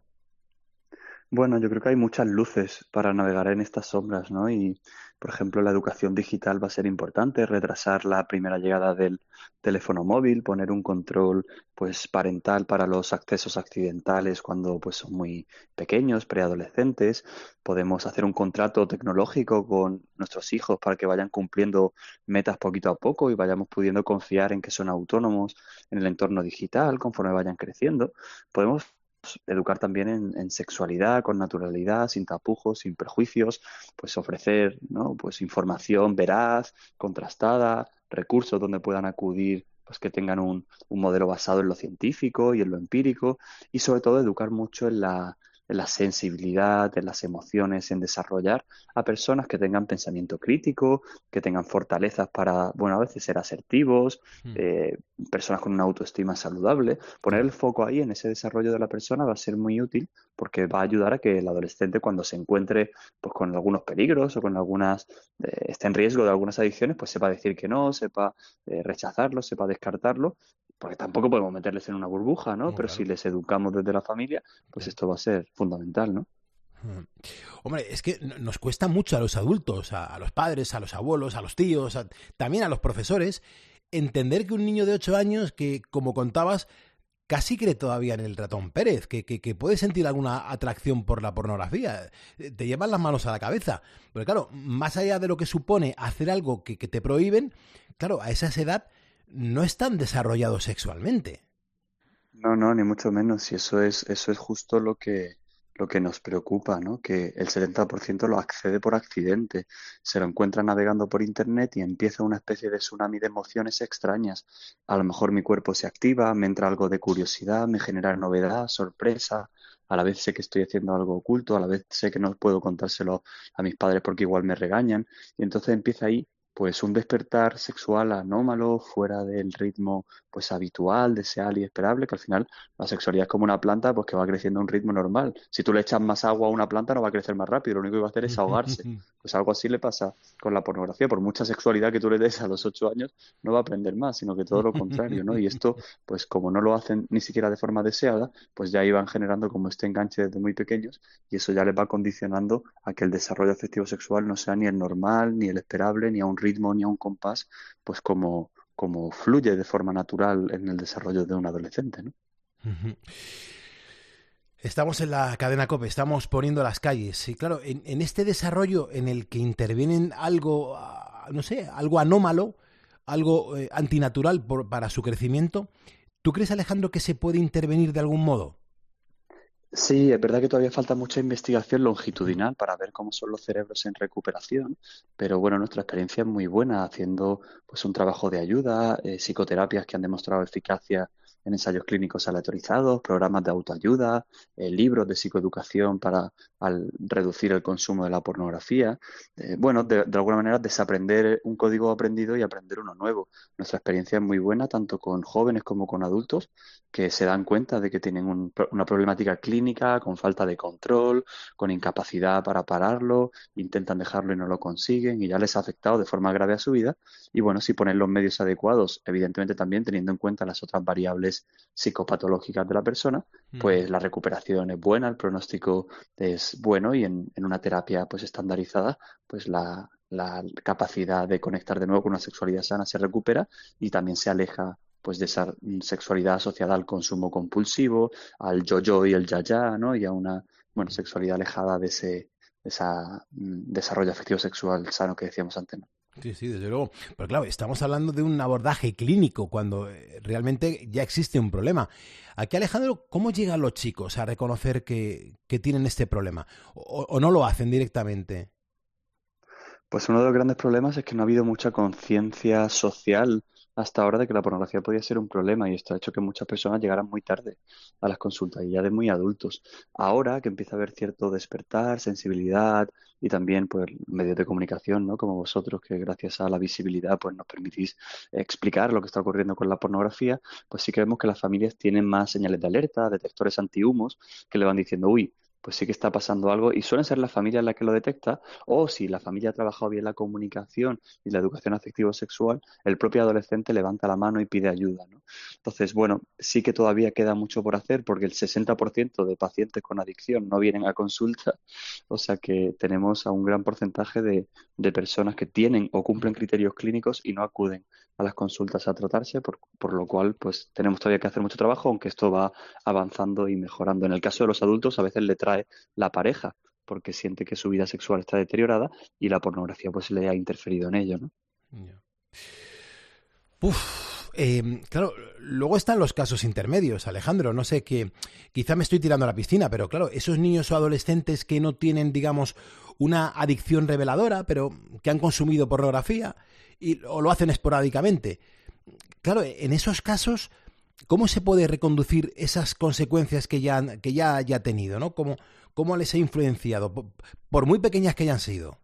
Bueno, yo creo que hay muchas luces para navegar en estas sombras, ¿no? Y, por ejemplo, la educación digital va a ser importante, retrasar la primera llegada del teléfono móvil, poner un control, pues, parental para los accesos accidentales cuando, pues, son muy pequeños, preadolescentes. Podemos hacer un contrato tecnológico con nuestros hijos para que vayan cumpliendo metas poquito a poco y vayamos pudiendo confiar en que son autónomos en el entorno digital conforme vayan creciendo. Podemos educar también en, en sexualidad, con naturalidad, sin tapujos, sin prejuicios, pues ofrecer, ¿no? Pues información veraz, contrastada, recursos donde puedan acudir, pues que tengan un, un modelo basado en lo científico y en lo empírico y sobre todo educar mucho en la, en la sensibilidad, en las emociones, en desarrollar a personas que tengan pensamiento crítico, que tengan fortalezas para, bueno, a veces ser asertivos, mm. eh, personas con una autoestima saludable. Poner el foco ahí en ese desarrollo de la persona va a ser muy útil porque va a ayudar a que el adolescente cuando se encuentre pues con algunos peligros o con algunas, eh, esté en riesgo de algunas adicciones, pues sepa decir que no, sepa eh, rechazarlo, sepa descartarlo. Porque tampoco podemos meterles en una burbuja, ¿no? no Pero claro. Si les educamos desde la familia, pues esto va a ser fundamental, ¿no? Hombre, es que nos cuesta mucho a los adultos, a, a los padres, a los abuelos, a los tíos, a, también a los profesores, entender que un niño de ocho años que, como contabas, casi cree todavía en el ratón Pérez, que, que, que puede sentir alguna atracción por la pornografía, te llevan las manos a la cabeza. Porque claro, más allá de lo que supone hacer algo que, que te prohíben, claro, a esa edad no están desarrollados sexualmente. No, no, ni mucho menos. Y eso es, eso es justo lo que, lo que nos preocupa, ¿no? Que el setenta por ciento lo accede por accidente. Se lo encuentra navegando por internet y empieza una especie de tsunami de emociones extrañas. A lo mejor mi cuerpo se activa, me entra algo de curiosidad, me genera novedad, sorpresa. A la vez sé que estoy haciendo algo oculto, a la vez sé que no puedo contárselo a mis padres porque igual me regañan. Y entonces empieza ahí pues un despertar sexual anómalo, fuera del ritmo pues habitual, deseable y esperable, que al final la sexualidad es como una planta pues que va creciendo a un ritmo normal. Si tú le echas más agua a una planta no va a crecer más rápido, lo único que va a hacer es ahogarse. Pues algo así le pasa con la pornografía. Por mucha sexualidad que tú le des a los ocho años, no va a aprender más, sino que todo lo contrario, ¿no? Y esto, pues como no lo hacen ni siquiera de forma deseada, pues ya iban generando como este enganche desde muy pequeños y eso ya les va condicionando a que el desarrollo afectivo sexual no sea ni el normal, ni el esperable, ni a un ritmo ni a un compás, pues como, como fluye de forma natural en el desarrollo de un adolescente, ¿no? Uh-huh. Estamos en la cadena COPE, estamos poniendo las calles. Y claro, en, en este desarrollo en el que intervienen algo, no sé, algo anómalo, algo eh, antinatural por, para su crecimiento, ¿tú crees, Alejandro, que se puede intervenir de algún modo? Sí, es verdad que todavía falta mucha investigación longitudinal para ver cómo son los cerebros en recuperación, pero bueno, nuestra experiencia es muy buena haciendo pues un trabajo de ayuda, eh, psicoterapias que han demostrado eficacia en ensayos clínicos aleatorizados, programas de autoayuda, eh, libros de psicoeducación para al reducir el consumo de la pornografía. Eh, bueno, de, de alguna manera desaprender un código aprendido y aprender uno nuevo. Nuestra experiencia es muy buena, tanto con jóvenes como con adultos, que se dan cuenta de que tienen un, una problemática clínica clínica, con falta de control, con incapacidad para pararlo, intentan dejarlo y no lo consiguen y ya les ha afectado de forma grave a su vida. Y bueno, si ponen los medios adecuados, evidentemente también teniendo en cuenta las otras variables psicopatológicas de la persona, pues la recuperación es buena, el pronóstico es bueno y en, en una terapia pues estandarizada, pues la, la capacidad de conectar de nuevo con una sexualidad sana se recupera y también se aleja pues de esa sexualidad asociada al consumo compulsivo, al yo-yo y el ya-ya, ¿no? Y a una, bueno, sexualidad alejada de ese, de esa mm, desarrollo afectivo sexual sano que decíamos antes, ¿no? Sí, sí, desde luego. Pero claro, estamos hablando de un abordaje clínico cuando eh, realmente ya existe un problema. Aquí, Alejandro, ¿cómo llegan los chicos a reconocer que, que tienen este problema? O, ¿O no lo hacen directamente? Pues uno de los grandes problemas es que no ha habido mucha conciencia social hasta ahora de que la pornografía podía ser un problema y esto ha hecho que muchas personas llegaran muy tarde a las consultas y ya de muy adultos. Ahora que empieza a haber cierto despertar, sensibilidad y también pues medios de comunicación, ¿no? Como vosotros, que gracias a la visibilidad pues nos permitís explicar lo que está ocurriendo con la pornografía, pues sí que vemos que las familias tienen más señales de alerta, detectores antihumos que le van diciendo, uy, pues sí que está pasando algo y suelen ser las familias las que lo detecta o si la familia ha trabajado bien la comunicación y la educación afectivo-sexual, el propio adolescente levanta la mano y pide ayuda, ¿no? Entonces, bueno, sí que todavía queda mucho por hacer porque el sesenta por ciento de pacientes con adicción no vienen a consulta, o sea que tenemos a un gran porcentaje de, de personas que tienen o cumplen criterios clínicos y no acuden a las consultas a tratarse, por, por lo cual pues tenemos todavía que hacer mucho trabajo, aunque esto va avanzando y mejorando. En el caso de los adultos a veces le trae la pareja porque siente que su vida sexual está deteriorada y la pornografía pues le ha interferido en ello, ¿no? Uf, eh, claro, luego están los casos intermedios, Alejandro, no sé, que quizá me estoy tirando a la piscina, pero claro, esos niños o adolescentes que no tienen, digamos, una adicción reveladora, pero que han consumido pornografía y, o lo hacen esporádicamente. Claro, en esos casos, ¿cómo se puede reconducir esas consecuencias que ya, han, que ya haya tenido, ¿no? ¿Cómo, cómo les ha influenciado, por, por muy pequeñas que hayan sido?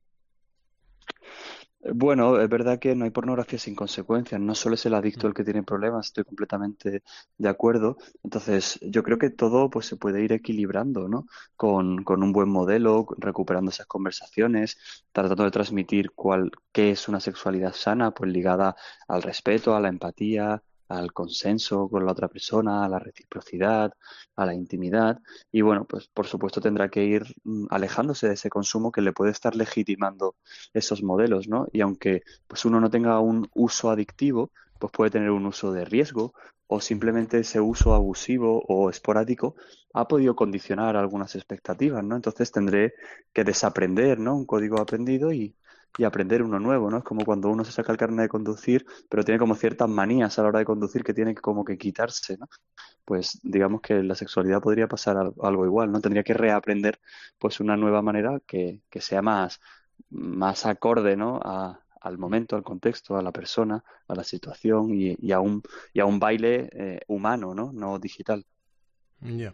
Bueno, es verdad que no hay pornografía sin consecuencias, no solo es el adicto el que tiene problemas, estoy completamente de acuerdo. Entonces, yo creo que todo pues se puede ir equilibrando, ¿no? Con, con un buen modelo, recuperando esas conversaciones, tratando de transmitir cuál, qué es una sexualidad sana, pues ligada al respeto, a la empatía, al consenso con la otra persona, a la reciprocidad, a la intimidad. Y bueno, pues por supuesto tendrá que ir mm, alejándose de ese consumo que le puede estar legitimando esos modelos, ¿no? Y aunque pues uno no tenga un uso adictivo, pues puede tener un uso de riesgo o simplemente ese uso abusivo o esporádico ha podido condicionar algunas expectativas, ¿no? Entonces tendré que desaprender, ¿no? Un código aprendido y y aprender uno nuevo, ¿no? Es como cuando uno se saca el carnet de conducir, pero tiene como ciertas manías a la hora de conducir que tiene que como que quitarse, ¿no? Pues digamos que la sexualidad podría pasar algo igual, ¿no? Tendría que reaprender pues una nueva manera que, que sea más, más acorde, ¿no? A, al momento, al contexto, a la persona, a la situación y, y, a, un, y a un baile eh, humano, ¿no? No digital. Ya. Yeah.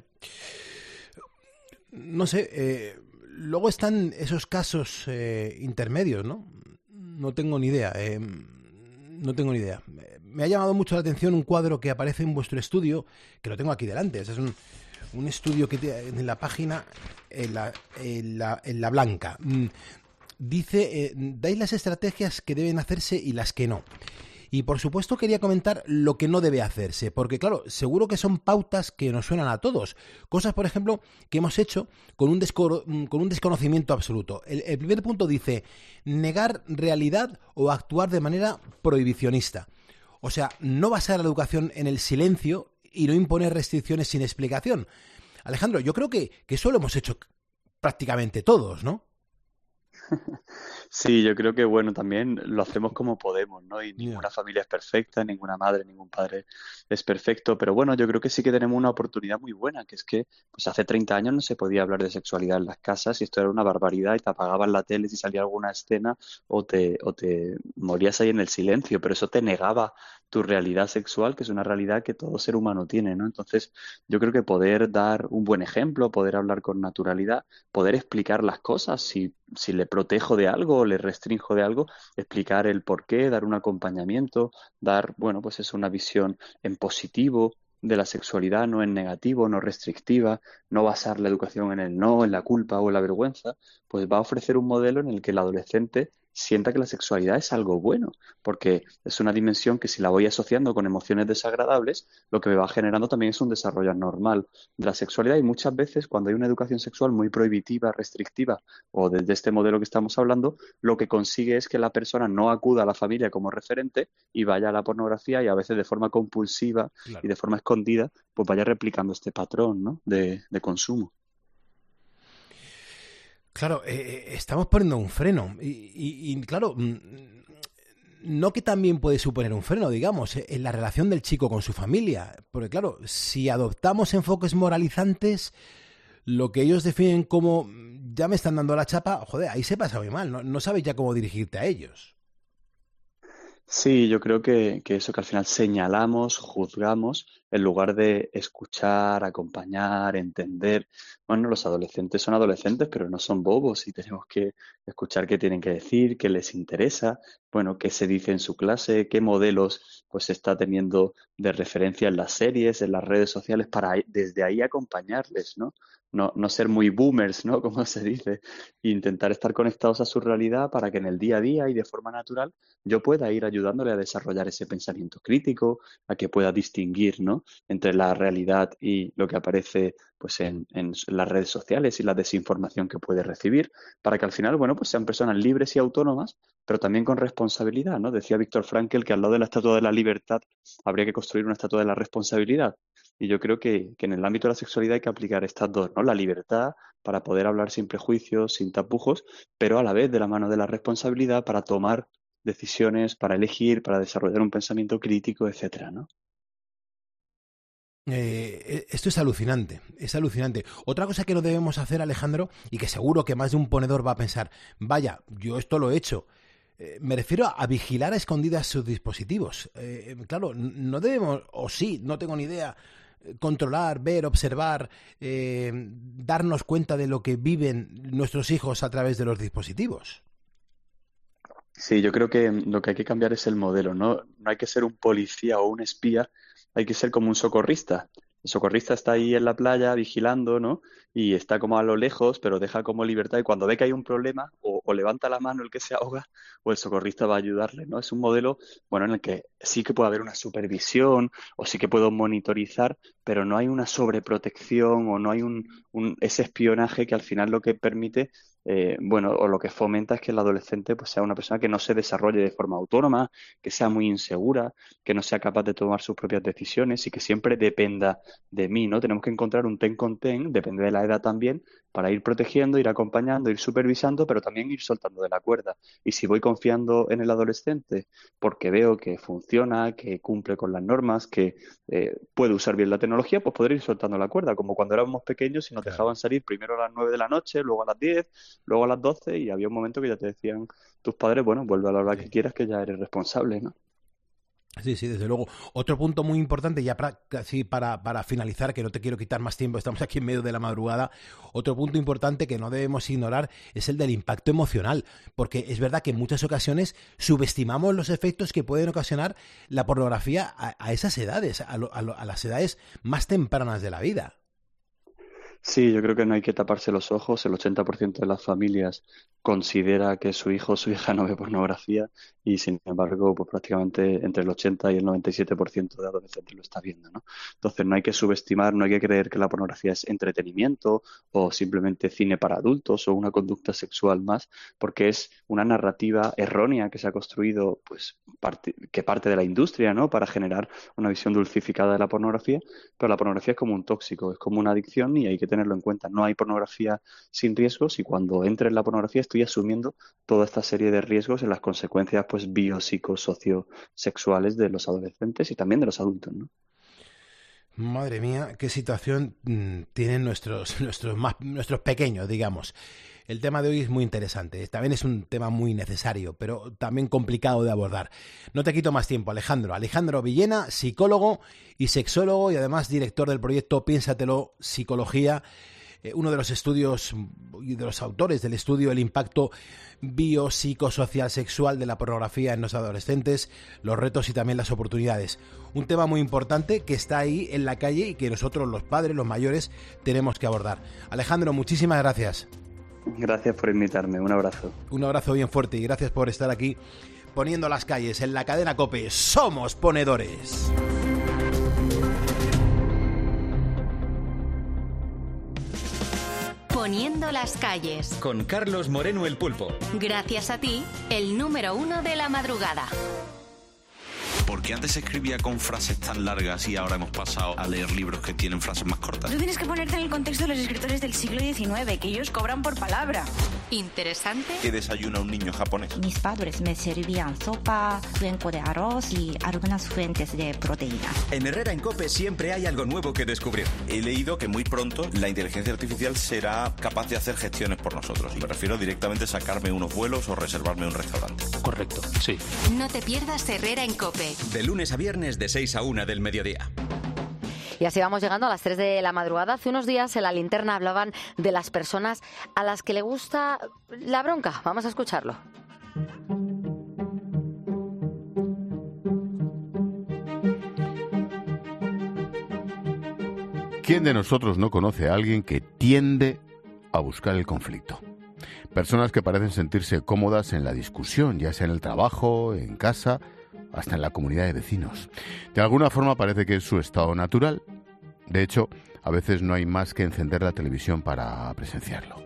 No sé, eh... Luego están esos casos eh, intermedios, ¿no? No tengo ni idea. Eh, no tengo ni idea. Me ha llamado mucho la atención un cuadro que aparece en vuestro estudio, que lo tengo aquí delante. Es un, un estudio que te, en la página, en la, en la, en la blanca. Dice, eh, dais las estrategias que deben hacerse y las que no. Y por supuesto quería comentar lo que no debe hacerse, porque claro, seguro que son pautas que nos suenan a todos. Cosas, por ejemplo, que hemos hecho con un, desco- con un desconocimiento absoluto. El, el primer punto dice, negar realidad o actuar de manera prohibicionista. O sea, no basar la educación en el silencio y no imponer restricciones sin explicación. Alejandro, yo creo que, que eso lo hemos hecho prácticamente todos, ¿no? Sí, yo creo que bueno, también lo hacemos como podemos, ¿no? Y ninguna yeah. familia es perfecta, ninguna madre, ningún padre es perfecto, pero bueno, yo creo que sí que tenemos una oportunidad muy buena, que es que pues hace treinta años no se podía hablar de sexualidad en las casas y esto era una barbaridad y te apagaban la tele si salía alguna escena o te, o te morías ahí en el silencio, pero eso te negaba tu realidad sexual, que es una realidad que todo ser humano tiene, ¿no? Entonces, yo creo que poder dar un buen ejemplo, poder hablar con naturalidad, poder explicar las cosas, si, si le protejo de algo o le restrinjo de algo, explicar el por qué, dar un acompañamiento, dar, bueno, pues es una visión en positivo de la sexualidad no en negativo, no restrictiva, no basar la educación en el no, en la culpa o en la vergüenza, pues va a ofrecer un modelo en el que el adolescente sienta que la sexualidad es algo bueno, porque es una dimensión que si la voy asociando con emociones desagradables, lo que me va generando también es un desarrollo normal de la sexualidad y muchas veces cuando hay una educación sexual muy prohibitiva, restrictiva o desde este modelo que estamos hablando, lo que consigue es que la persona no acuda a la familia como referente y vaya a la pornografía y a veces de forma compulsiva claro. y de forma escondida, pues vaya replicando este patrón, ¿no? de, de consumo. Claro, eh, estamos poniendo un freno y, y, y claro, no que también puede suponer un freno, digamos, en la relación del chico con su familia, porque claro, si adoptamos enfoques moralizantes, lo que ellos definen como ya me están dando la chapa, joder, ahí se pasa muy mal, no, no sabes ya cómo dirigirte a ellos. Sí, yo creo que, que eso que al final señalamos, juzgamos, en lugar de escuchar, acompañar, entender. Bueno, los adolescentes son adolescentes, pero no son bobos y tenemos que escuchar qué tienen que decir, qué les interesa, bueno, qué se dice en su clase, qué modelos pues está teniendo de referencia en las series, en las redes sociales, para desde ahí acompañarles, ¿no? No, no ser muy boomers, ¿no? Como se dice, e intentar estar conectados a su realidad para que en el día a día y de forma natural yo pueda ir ayudándole a desarrollar ese pensamiento crítico, a que pueda distinguir, ¿no? entre la realidad y lo que aparece pues en, en las redes sociales y la desinformación que puede recibir, para que al final, bueno, pues sean personas libres y autónomas, pero también con responsabilidad, ¿no? Decía Víctor Frankl que al lado de la estatua de la libertad habría que construir una estatua de la responsabilidad. Y yo creo que, que en el ámbito de la sexualidad hay que aplicar estas dos, ¿no? La libertad para poder hablar sin prejuicios, sin tapujos, pero a la vez de la mano de la responsabilidad para tomar decisiones, para elegir, para desarrollar un pensamiento crítico, etcétera, ¿no? Eh, esto es alucinante, es alucinante. Otra cosa que no debemos hacer, Alejandro, y que seguro que más de un ponedor va a pensar, vaya, yo esto lo he hecho. Eh, me refiero a vigilar a escondidas sus dispositivos. Eh, claro, no debemos, o sí, no tengo ni idea, controlar, ver, observar, eh, darnos cuenta de lo que viven nuestros hijos a través de los dispositivos. Sí, yo creo que lo que hay que cambiar es el modelo, ¿no? No hay que ser un policía o un espía, hay que ser como un socorrista. El socorrista está ahí en la playa vigilando, ¿no? Y está como a lo lejos, pero deja como libertad y cuando ve que hay un problema, o, o levanta la mano el que se ahoga, o el socorrista va a ayudarle, ¿no? Es un modelo, bueno, en el que sí que puede haber una supervisión, o sí que puedo monitorizar, pero no hay una sobreprotección, o no hay un, un ese espionaje que al final lo que permite Eh, bueno, o lo que fomenta es que el adolescente pues sea una persona que no se desarrolle de forma autónoma, que sea muy insegura, que no sea capaz de tomar sus propias decisiones y que siempre dependa de mí, ¿no? Tenemos que encontrar un ten con ten, depende de la edad también, para ir protegiendo, ir acompañando, ir supervisando, pero también ir soltando de la cuerda. Y si voy confiando en el adolescente porque veo que funciona, que cumple con las normas, que eh, puede usar bien la tecnología, pues podré ir soltando la cuerda, como cuando éramos pequeños y nos Claro. dejaban salir primero a las nueve de la noche, luego a las diez, luego a las doce y había un momento que ya te decían tus padres, bueno, vuelve a la hora que quieras que ya eres responsable, ¿no? Sí, sí, desde luego. Otro punto muy importante, ya para, casi para, para finalizar, que no te quiero quitar más tiempo, estamos aquí en medio de la madrugada, otro punto importante que no debemos ignorar es el del impacto emocional, porque es verdad que en muchas ocasiones subestimamos los efectos que pueden ocasionar la pornografía a, a esas edades, a, lo, a, lo, a las edades más tempranas de la vida. Sí, yo creo que no hay que taparse los ojos. El ochenta por ciento de las familias considera que su hijo o su hija no ve pornografía y, sin embargo, pues prácticamente entre el ochenta y el noventa y siete por ciento de adolescentes lo está viendo, ¿no? Entonces, no hay que subestimar, no hay que creer que la pornografía es entretenimiento o simplemente cine para adultos o una conducta sexual más, porque es una narrativa errónea que se ha construido, pues, parte, que parte de la industria, ¿no? Para generar una visión dulcificada de la pornografía, pero la pornografía es como un tóxico, es como una adicción y hay que tenerlo en cuenta. No hay pornografía sin riesgos y cuando entre en la pornografía estoy asumiendo toda esta serie de riesgos en las consecuencias pues biopsicosociosexuales de los adolescentes y también de los adultos, ¿no? Madre mía, qué situación mmm, tienen nuestros, nuestros, más, nuestros pequeños, digamos. El tema de hoy es muy interesante, también es un tema muy necesario, pero también complicado de abordar. No te quito más tiempo, Alejandro. Alejandro Villena, psicólogo y sexólogo y además director del proyecto Piénsatelo Psicología. eh, uno de los estudios y de los autores del estudio El impacto biopsicosocial sexual de la pornografía en los adolescentes, los retos y también las oportunidades. Un tema muy importante que está ahí en la calle y que nosotros, los padres, los mayores, tenemos que abordar. Alejandro, muchísimas gracias. Gracias por invitarme, un abrazo. Un abrazo bien fuerte y gracias por estar aquí poniendo las calles en la cadena COPE. ¡Somos ponedores! Poniendo las calles. Con Carlos Moreno el Pulpo. Gracias a ti, el número uno de la madrugada. Porque antes se escribía con frases tan largas y ahora hemos pasado a leer libros que tienen frases más cortas. Tú tienes que ponerte en el contexto de los escritores del siglo diecinueve, que ellos cobran por palabra. Interesante. ¿Qué desayuna un niño japonés? Mis padres me servían sopa, cuenco de arroz y algunas fuentes de proteína. En Herrera en COPE siempre hay algo nuevo que descubrir. He leído que muy pronto la inteligencia artificial será capaz de hacer gestiones por nosotros. Y me refiero directamente a sacarme unos vuelos o reservarme un restaurante. Correcto, sí. No te pierdas Herrera en COPE. De lunes a viernes de seis a una del mediodía. Y así vamos llegando a las tres de la madrugada. Hace unos días en La Linterna hablaban de las personas a las que le gusta la bronca. Vamos a escucharlo. ¿Quién de nosotros no conoce a alguien que tiende a buscar el conflicto? Personas que parecen sentirse cómodas en la discusión, ya sea en el trabajo, en casa, hasta en la comunidad de vecinos. De alguna forma parece que es su estado natural. De hecho, a veces no hay más que encender la televisión para presenciarlo.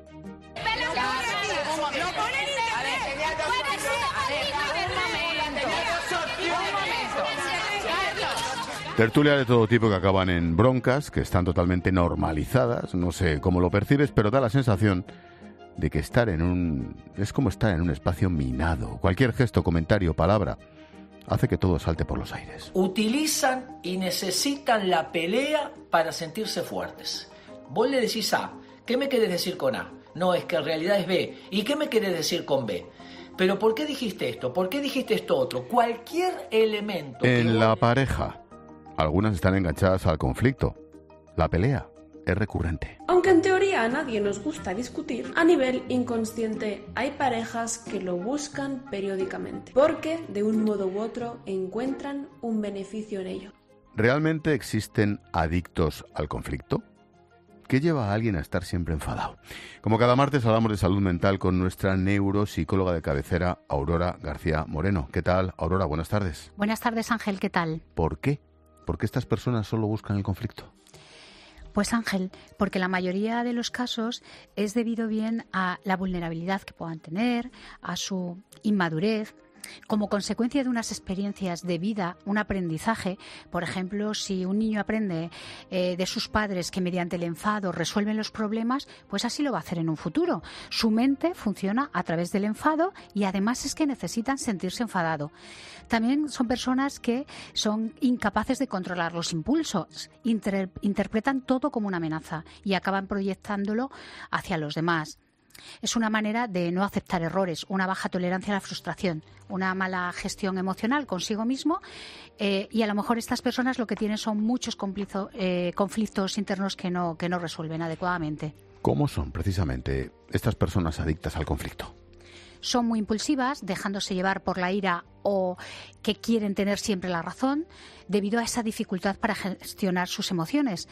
Tertulias de todo tipo que acaban en broncas, que están totalmente normalizadas. No sé cómo lo percibes, pero da la sensación de que estar en un... es como estar en un espacio minado. Cualquier gesto, comentario, palabra hace que todo salte por los aires. Utilizan y necesitan la pelea para sentirse fuertes. Vos le decís A, ¿qué me querés decir con A? No, es que en realidad es B. ¿Y qué me querés decir con B? Pero ¿por qué dijiste esto? ¿Por qué dijiste esto otro? Cualquier elemento... En la pareja, algunas están enganchadas al conflicto. La pelea es recurrente. Aunque en teoría a nadie nos gusta discutir, a nivel inconsciente hay parejas que lo buscan periódicamente, porque de un modo u otro encuentran un beneficio en ello. ¿Realmente existen adictos al conflicto? ¿Qué lleva a alguien a estar siempre enfadado? Como cada martes hablamos de salud mental con nuestra neuropsicóloga de cabecera, Aurora García Moreno. ¿Qué tal, Aurora? Buenas tardes. Buenas tardes, Ángel. ¿Qué tal? ¿Por qué? ¿Por qué estas personas solo buscan el conflicto? Pues Ángel, porque la mayoría de los casos es debido bien a la vulnerabilidad que puedan tener, a su inmadurez, como consecuencia de unas experiencias de vida, un aprendizaje. Por ejemplo, si un niño aprende eh, de sus padres que mediante el enfado resuelven los problemas, pues así lo va a hacer en un futuro. Su mente funciona a través del enfado y además es que necesitan sentirse enfadado. También son personas que son incapaces de controlar los impulsos, inter- interpretan todo como una amenaza y acaban proyectándolo hacia los demás. Es una manera de no aceptar errores, una baja tolerancia a la frustración, una mala gestión emocional consigo mismo eh, y a lo mejor estas personas lo que tienen son muchos conflicto, eh, conflictos internos que no, que no resuelven adecuadamente. ¿Cómo son precisamente estas personas adictas al conflicto? Son muy impulsivas, dejándose llevar por la ira o que quieren tener siempre la razón debido a esa dificultad para gestionar sus emociones.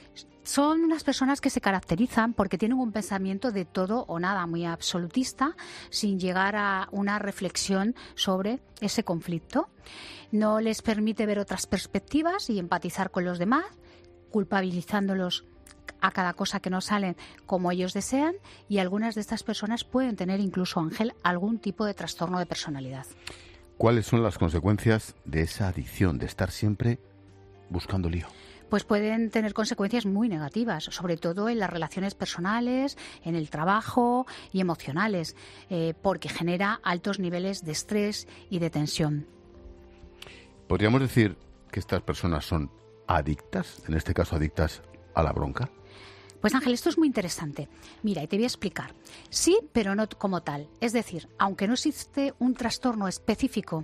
Son unas personas que se caracterizan porque tienen un pensamiento de todo o nada, muy absolutista, sin llegar a una reflexión sobre ese conflicto. No les permite ver otras perspectivas y empatizar con los demás, culpabilizándolos a cada cosa que no salen como ellos desean, y algunas de estas personas pueden tener incluso, Ángel, algún tipo de trastorno de personalidad. ¿Cuáles son las consecuencias de esa adicción, de estar siempre buscando lío? Pues pueden tener consecuencias muy negativas, sobre todo en las relaciones personales, en el trabajo y emocionales, eh, porque genera altos niveles de estrés y de tensión. ¿Podríamos decir que estas personas son adictas, en este caso adictas a la bronca? Pues Ángel, esto es muy interesante. Mira, y te voy a explicar. Sí, pero no como tal. Es decir, aunque no existe un trastorno específico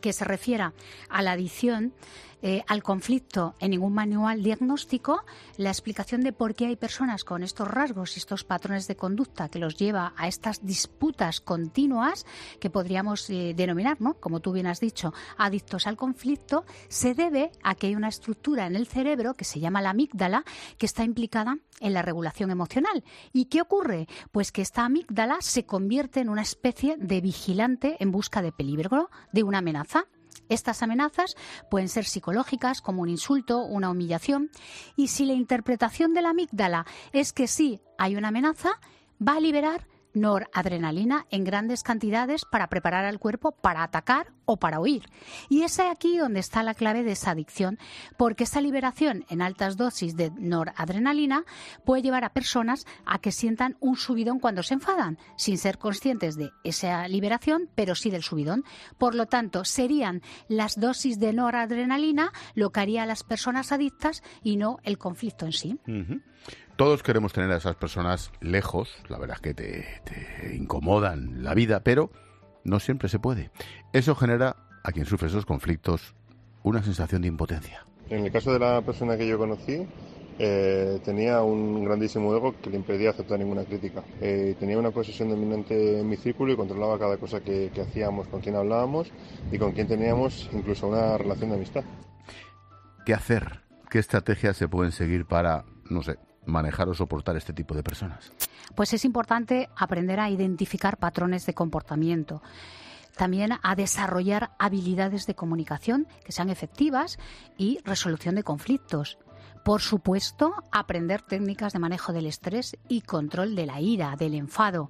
que se refiera a la adicción eh, al conflicto en ningún manual diagnóstico, la explicación de por qué hay personas con estos rasgos y estos patrones de conducta que los lleva a estas disputas continuas que podríamos eh, denominar, ¿no?, como tú bien has dicho, adictos al conflicto, se debe a que hay una estructura en el cerebro que se llama la amígdala, que está implicada en la regulación emocional. ¿Y qué ocurre? Pues que esta amígdala se convierte en una especie de vigilante en busca de peligro, de una amenaza. Estas amenazas pueden ser psicológicas, como un insulto, una humillación, y si la interpretación de la amígdala es que sí hay una amenaza, va a liberar noradrenalina en grandes cantidades para preparar al cuerpo para atacar o para huir. Y es aquí donde está la clave de esa adicción, porque esa liberación en altas dosis de noradrenalina puede llevar a personas a que sientan un subidón cuando se enfadan, sin ser conscientes de esa liberación, pero sí del subidón. Por lo tanto, serían las dosis de noradrenalina lo que haría a las personas adictas y no el conflicto en sí. Uh-huh. Todos queremos tener a esas personas lejos, la verdad es que te, te incomodan la vida, pero no siempre se puede. Eso genera a quien sufre esos conflictos una sensación de impotencia. En el caso de la persona que yo conocí, eh, tenía un grandísimo ego que le impedía aceptar ninguna crítica. Eh, tenía una posesión dominante en mi círculo y controlaba cada cosa que, que hacíamos, con quién hablábamos y con quién teníamos incluso una relación de amistad. ¿Qué hacer? ¿Qué estrategias se pueden seguir para, no sé, manejar o soportar este tipo de personas? Pues es importante aprender a identificar patrones de comportamiento. También a desarrollar habilidades de comunicación que sean efectivas y resolución de conflictos. Por supuesto, aprender técnicas de manejo del estrés y control de la ira, del enfado.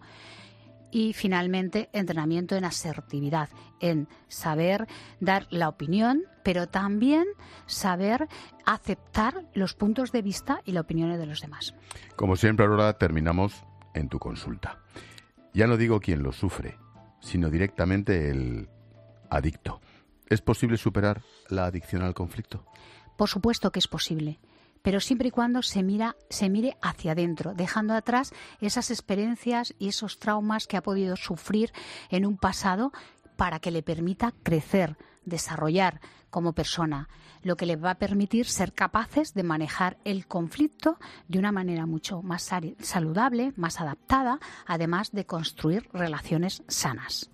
Y finalmente, entrenamiento en asertividad, en saber dar la opinión, pero también saber aceptar los puntos de vista y las opiniones de los demás. Como siempre, Aurora, terminamos en tu consulta. Ya no digo quién lo sufre, sino directamente el adicto. ¿Es posible superar la adicción al conflicto? Por supuesto que es posible, pero siempre y cuando se mira, se mire hacia adentro, dejando atrás esas experiencias y esos traumas que ha podido sufrir en un pasado para que le permita crecer, desarrollar como persona, lo que le va a permitir ser capaces de manejar el conflicto de una manera mucho más saludable, más adaptada, además de construir relaciones sanas.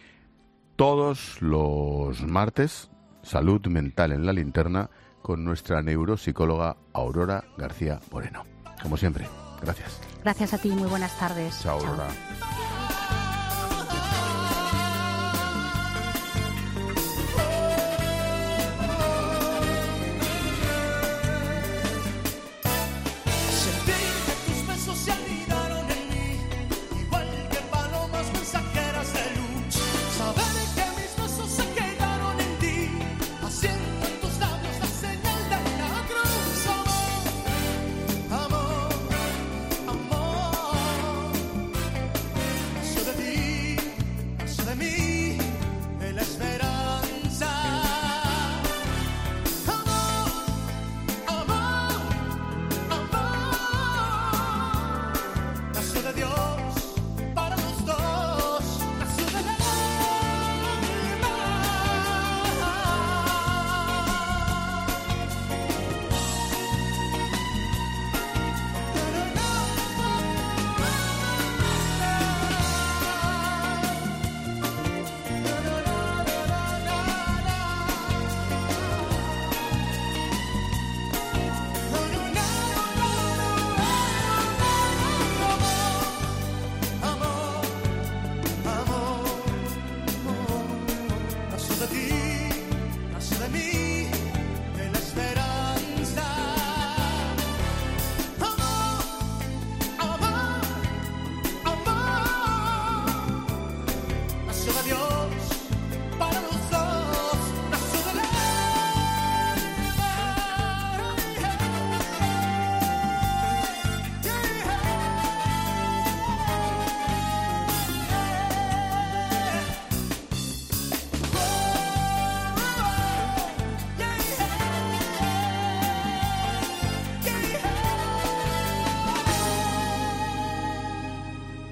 Todos los martes, Salud Mental en la Linterna, con nuestra neuropsicóloga Aurora García Moreno. Como siempre, gracias. Gracias a ti, muy buenas tardes. Chao, Aurora.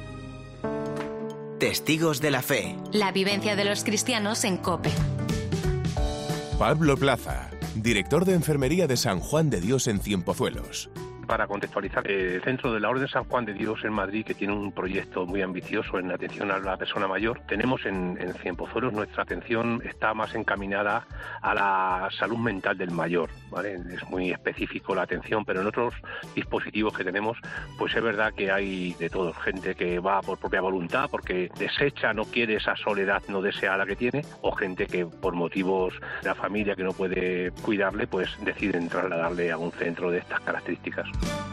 Testigos de la Fe. La vivencia de los cristianos en COPE. Pablo Plaza, director de Enfermería de San Juan de Dios en Cienpozuelos. Para contextualizar, el Centro de la Orden San Juan de Dios en Madrid, que tiene un proyecto muy ambicioso en atención a la persona mayor, tenemos en, en Cienpozuelos, nuestra atención está más encaminada a la salud mental del mayor, ¿vale? Es muy específico la atención, pero en otros dispositivos que tenemos, pues es verdad que hay de todo, gente que va por propia voluntad, porque desecha, no quiere esa soledad no deseada que tiene, o gente que por motivos de la familia que no puede cuidarle, pues deciden trasladarle a un centro de estas características.